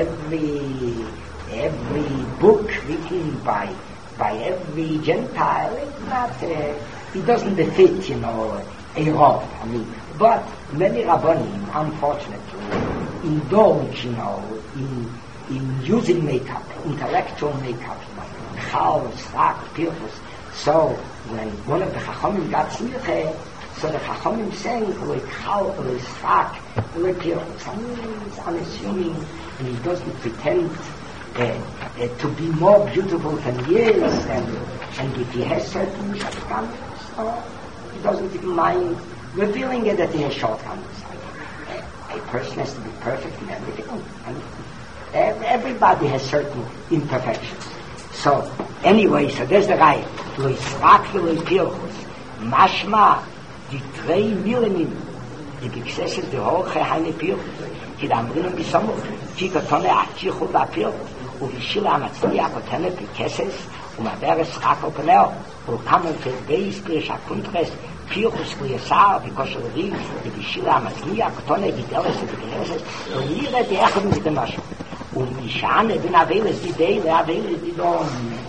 every book written by every Gentile, it's not, it doesn't befit, you know, a Rav. I mean, but many Rabbanim, unfortunately, indulge, you know, in using makeup, intellectual makeup, you know, Chal, Srak, Pirchus. So, when one of the Chachamim got smiche, so the Chachamim sang, Chal, Srak, Pirchus. I mean, he's unassuming, and he doesn't pretend to be more beautiful than he is, and if he has certain shortcomings, he doesn't even mind revealing it that he has shortcomings. A person has to be perfect in everything. And everybody has certain imperfections. So, anyway, so there's the guy. Mashma, die 3 Millimeter, die Bixesses, die Hoche, Heine Pirchus, die Damrinnen Bisamuk, die Kotone, Achtichul, da Pirchus, ובשילה המצליח אותנו בכסס ומברס רק אופנר וכמה פרבייס פרש הקונטרס פירחוס כליסר וכושר ריב ובשילה המצליח אותנו גידרס ובכסס ונראה ביחד mit dem Maschen und die Schane bin Aveles die Deile Aveles die Dom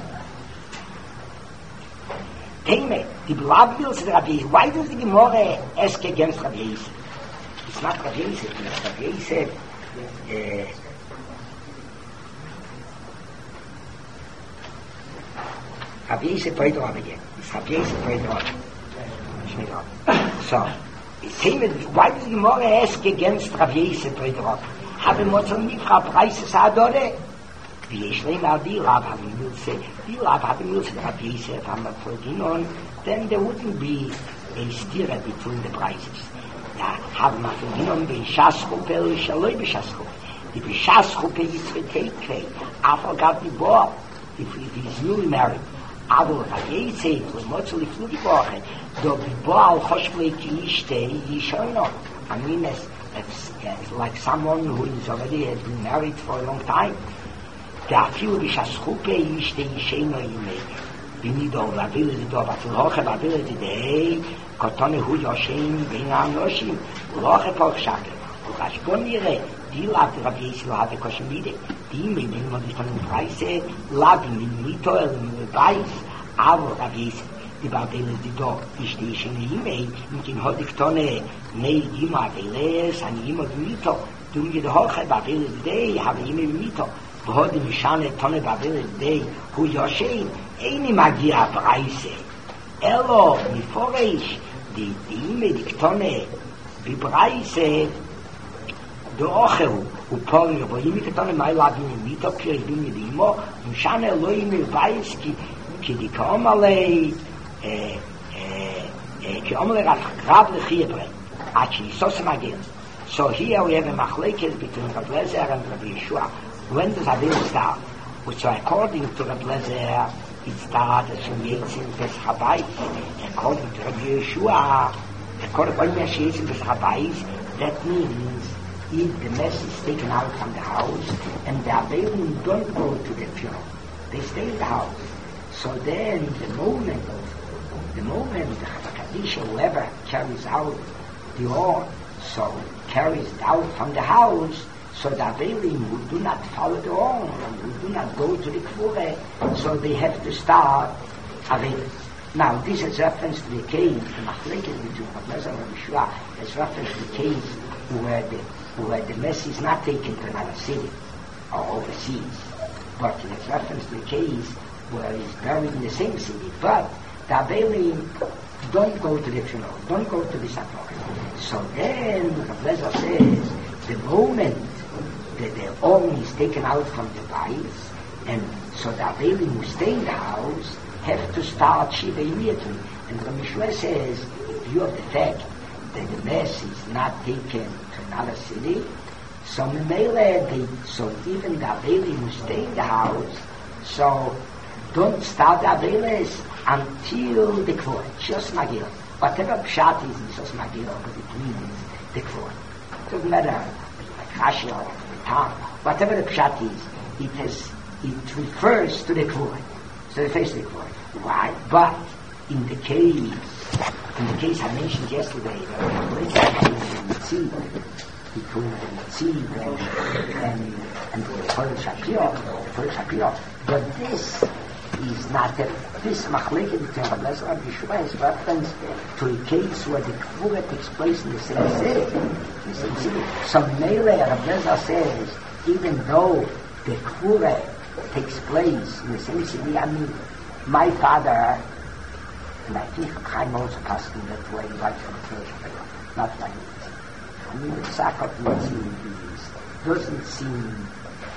Theme die Blabwils der Rabbi why does the Gemara ask against Rabbi it's not Rabbi said Rabbi Yisrael prayed over again. Rabbi Yisrael prayed over. So, why does the Gemara ask against Rabbi Yisrael prayed over? Haben wir zum Nifra Preises Adore? Wie ich lehne mal die Rav haben Milze, Rabbi Yisrael haben wir vorgenommen, then there wouldn't be a steer between the prices. Ja, haben wir vorgenommen, wie Schaschruppe oder Schaloi Beschaschruppe. Die Beschaschruppe ist für Teikwe, aber gab die Bohr, if he's newly married. Aber Rabbi Yisrael, was Motzel die Flüge brauchen, do Boal Choshvei ki Ishtei Yishono. I mean, it's like someone who is already has been married for a long time. der viel wie Schuppe ist der Schema in mir. Bin ich da, da will ich da, was Loche, da will ich die, Kotone hu Yoshim, bin am Yoshim, Loche Polschake. Und das Bonire, die Latte, was ich so hatte, Koschmide, die mit dem man von dem Preise, Laden, in Mito, in Weiß, aber da ist die Babel, die da ist die schöne E-Mail, mit dem Hodiktonne, nee, immer Beles, an immer Mito, du mir die Hoche, Babel, die habe immer Mito. Heute die Schane Tonne Babel, die hu Yoshim, eine Magia Preise. Elo, mi vorreich, die Mediktonne, die Preise, der Ocheru, und Polio, wo ich mit Tonne mai laden in Mitopio, ich bin mit ihm, und Schane Eloi mir weiß, ki die Komale, ki Omale Grab Lechibre, achi, so se magil. So here we have a machlekes between Rabbi Lezer and Rabbi Yeshua. When does Abel start? So according to Rabbi Lezer, it started from Yetzin Pesach HaBayis. According to Rabbi Yeshua, according to Yetzin Pesach HaBayis, that means if the mess is taken out from the house and the Abelim don't go to the funeral, they stay in the house. So then the moment the Kaddish, whoever carries out the horn, so carries it out from the house, so the Avelim who do not follow the horn, who do not go to the Kvure, so they have to start Avelim. Now, this is reference to the case, the Machlekes between Rabbi Lezer and Rabbi Yeshua, is reference to the case where the mess is not taken to another city or overseas, but it's reference to the case where he's buried in the same city, but the Avelim don't go to the funeral, don't go to the Sakor. So then, Rabbi Lezer says, the moment that the horn is taken out from the Bayis, and so the Avelim who stay in the house have to start Shiva immediately. And Rabbi Yeshua says, in view of the fact that the mess is not taken to another city, so even the Avelim who stay in the house, so don't start the Avelis until the Kvor, just Magil. Whatever Pshat is just Magil, but it means the Kvor. It doesn't matter, like Rashi or the Tam, whatever the Pshat is, it refers to the Kvor. So it refers to the Kvor. Why? But in the case I mentioned yesterday, between the Mitzid and the Chol Shapiro, but this is not this machlekes between Rabbi Lezer and Yeshua is reference to a case where the Kvura takes place in the same city. So Meile Rabbi Lezer says, even though the Kvura takes place in the same city, I mean, my father, and I think Chaim also passed in that way, right from the first, not like this. I mean, the Sakot doesn't seem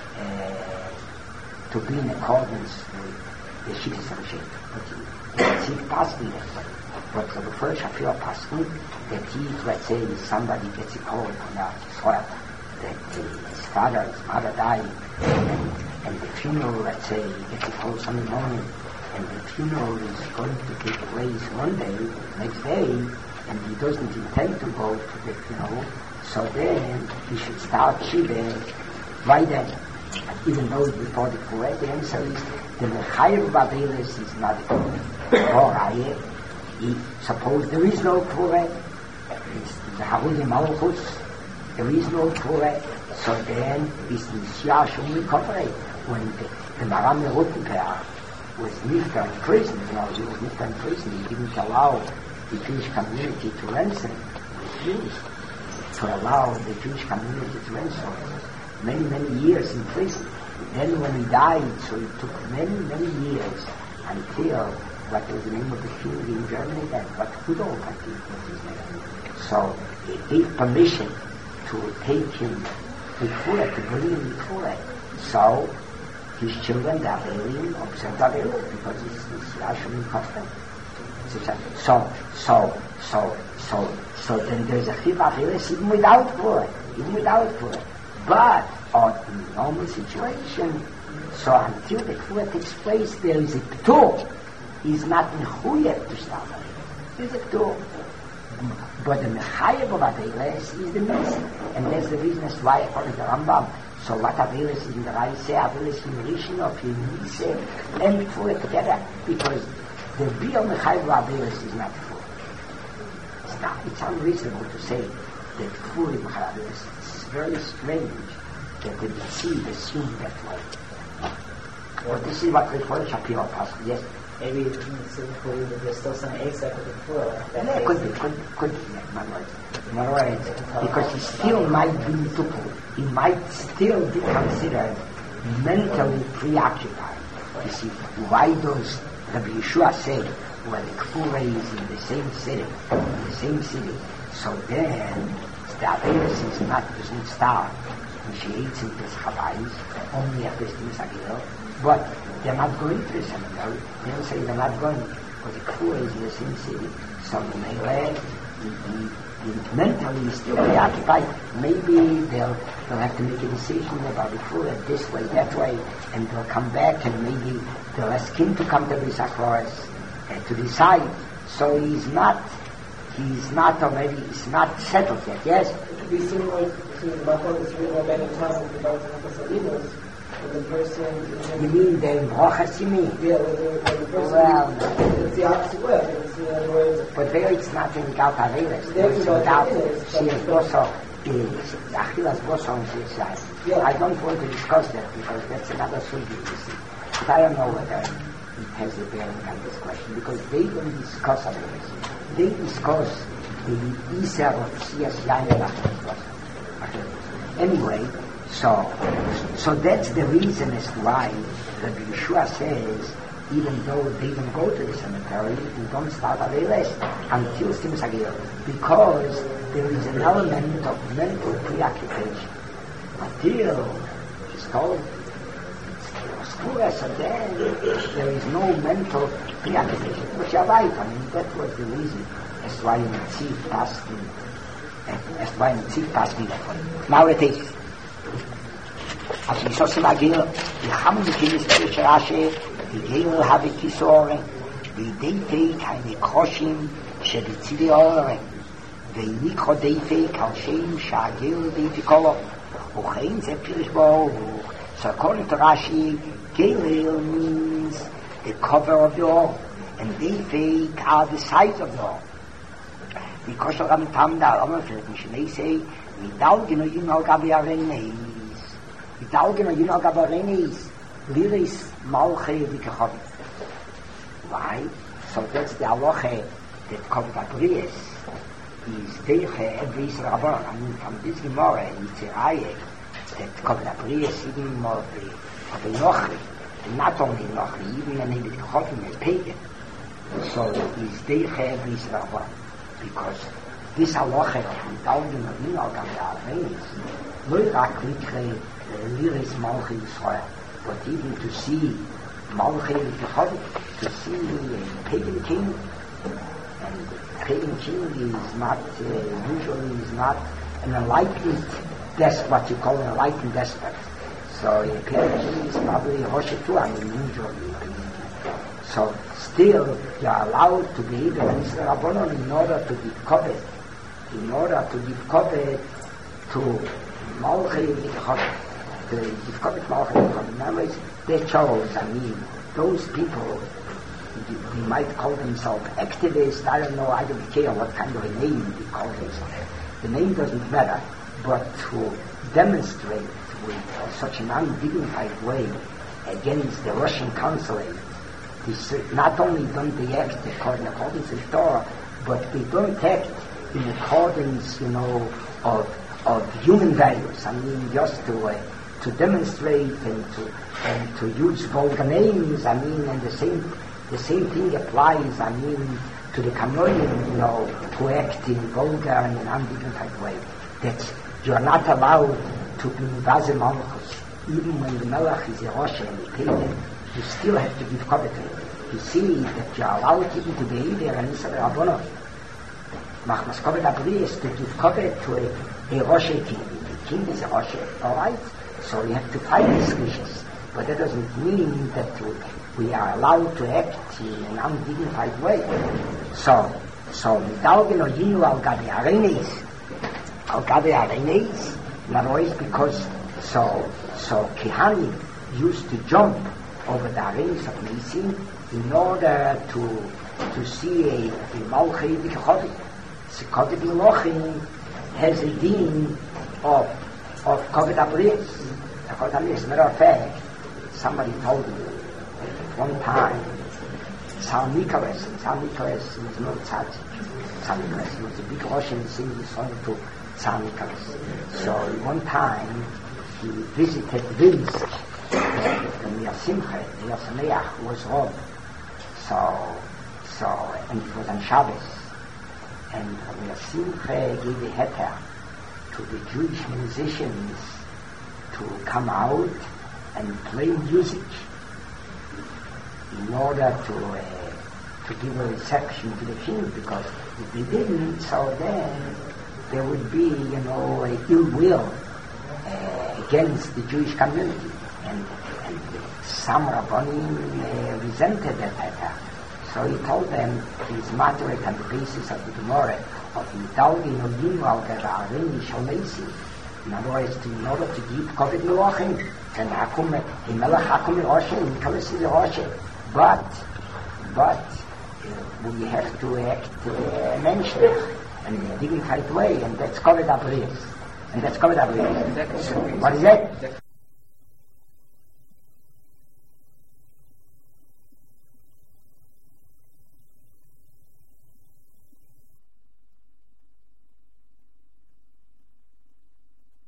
to be in accordance with the Shittis and Shit, but it's possible that way. But the first Shapiro Paskin, that he, let's say, somebody gets a call from the soil, that his father, his mother died, and the funeral, let's say, gets a call Sunday morning, and the funeral is going to take place one day, next day, and he doesn't intend to go to the funeral, so then he should start Shiva right then. Even though before the correct answer is the Mechayev Babelis is not correct. Suppose there is no correct, it's the Haruli Malchus, there is no correct, so then it's the Shashum recovery. When the Maram Rutenberg was Nifta in prison, he was Nifta in prison, he didn't allow the Jewish community to ransom, he refused to allow the Jewish community to ransom. Many years in prison. Then when he died, so it took many years until, what was the name of the king in Germany then? What Rudolf, I think, was his name. So he gave permission to take him to Kura, to bring him to Kura. So his children, the Avelim, observed Avelim, because it's Yashum custom. So then there's a Chiv Avelis even without Kura. But on the normal situation, so until the Kvura takes place, there is a Ptur. He's not Mechuyev to start. There's a Ptur. But the Mechayev of Avelis is the Mesa. And that's the reason why, according to Rambam, So what Avelis is in the Reise, Avelis in Rishon, of Yinise, and Kfura together, because the Biel Mechayv Avelis is not Kfura. It's unreasonable to say that Kfura is Mechayv Avelis. It's very strange that the B'tziv assume that way. But this is what Rishon Shapiro passed, yes? Maybe it's included that there's still some asec with the Kfura. Yeah, could be, because he still might be tuple. He might still be considered mentally preoccupied. You see, why does Rabbi Yeshua say, well, the Kfura is in the same city, so then the Avelis is not, doesn't start when she eats in this Chavais, only at this Misagil, but they're not going to the cemetery. They don't say they're not going, because the Kfura is in the same city, so mentally is still preoccupied. Maybe they'll have to make a decision about the Kfura this way, that way, and they'll come back, and maybe they'll ask him to come to Bisakloris to decide. So he's not settled yet, yes? It could be similar to the Bachor is real about the time about the Nachasalimos, when the person... You mean the Brochas, you mean? Yeah, when the person... Well... It's the opposite way. It's the other way. But there it's not in without Avelis. It's without... She is also... Achilas Boso on his side. I don't want to discuss that, because that's another subject, you see. But I don't know whether it has a bearing on this question, because they don't discuss Avelis. They discuss the Isser of Siyas Yain. Anyway, so that's the reason as to why Rabbi Yeshua says, even though they don't go to the cemetery, they don't start Avelis until Simsagil, because there is an element of mental preoccupation. Until it's called so then there is no mental preoccupation. But you're right, I mean, that was the reason as to why in the Tziv passed me that way. Now it is. As we saw Simagil, the Hamdikin is very Rashi, the Gil have a Kisore, the Deite, keine Kroshim, Shebitzili Oren, the Nikro Deite, Kalshem, Shagil, Deite Kolo, Uchein Zepirish Bo, so according to Rashi, Gelil means the cover of the orb, and Deite are the sides of the orb. Because of Ram Tamda, Mishnei say, Midalgino Yinal Gabi Arenes, Midalgino Yinal Gabi Arenes, Liris Malche Vikachovit. Why? So that's the halacha that Kovit Abrius is Deiche every Rabban. I mean, from this Gemara, it's a Raya that Kovit Abrius even more of the Nochri, not only Nochri, even when he Vikachovit is pagan. So it's Deiche every Rabban. Because this halacha of Midalgin of Yinal Gabi Arenes, not rak mikre Liris Malche Yisrael, but even to see Malchei Yisrael, to see a pagan king, and pagan king is not, usually is not an enlightened despot, what you call an enlightened despot. So a pagan king is probably a Rosh too, I mean usually a pagan king. So still you are allowed to be in Israel Rabbanon in order to give covet to Malchei Yisrael. The Yifkovet Malchei Yisrael, they chose, I mean, those people, we might call themselves activists, I don't know, I don't care what kind of a name we call themselves. The name doesn't matter, but to demonstrate with such an undignified way against the Russian consulate, not only don't they act according to the Torah, but they don't act in accordance, of human values. I mean, just to demonstrate and to use vulgar names. I mean, and the same thing applies. I mean, to the Kanoim, to act in vulgar and an undignified way. That you are not allowed to be Vaze Malchus, even when the Melech is a Rosh and a pagan. You still have to give covet to him. You see that you are allowed even to be there and Israel Rabbanon. Machmas Kovet Abrius to give covet to a Rosh king. The king is a Rosh, all right? So we have to fight these wishes. But that doesn't mean that we are allowed to act in an undignified way. So Midalgin or Yinu Al Gabi Arenes, in other words, because So Kehanim used to jump over the rings of Nisim in order to see a Malchei V'Kechodik. So Kodik L'Mochim has a din of Kovid Abrius. Kovid Abrius. Matter of fact, somebody told me at one time, Tzal Nicholas was no tzaddik. Tzal Nicholas was a big Rosh and singing song to Tzal Nicholas. So one time he visited Vinsk, the Mir Simcha, Mir Sameach was robbed. So, and it was on Shabbos. And Mir Simcha gave a heter to the Jewish musicians to come out and play music in order to give a reception to the king, because if they didn't, so then there would be, a ill will against the Jewish community, and some Rabbanim resented that heter. So he told them he's moderate on the basis of the Gemara of Midalgin or Yimral Gerarin Shalmesi. In other words, in order to give Kovid Melochim, and Hakum, in Melech Hakum Roshem, Nicholas is Roshem. But we have to act menschlich and in a dignified way, and that's Kovid Abrius. So, what is that?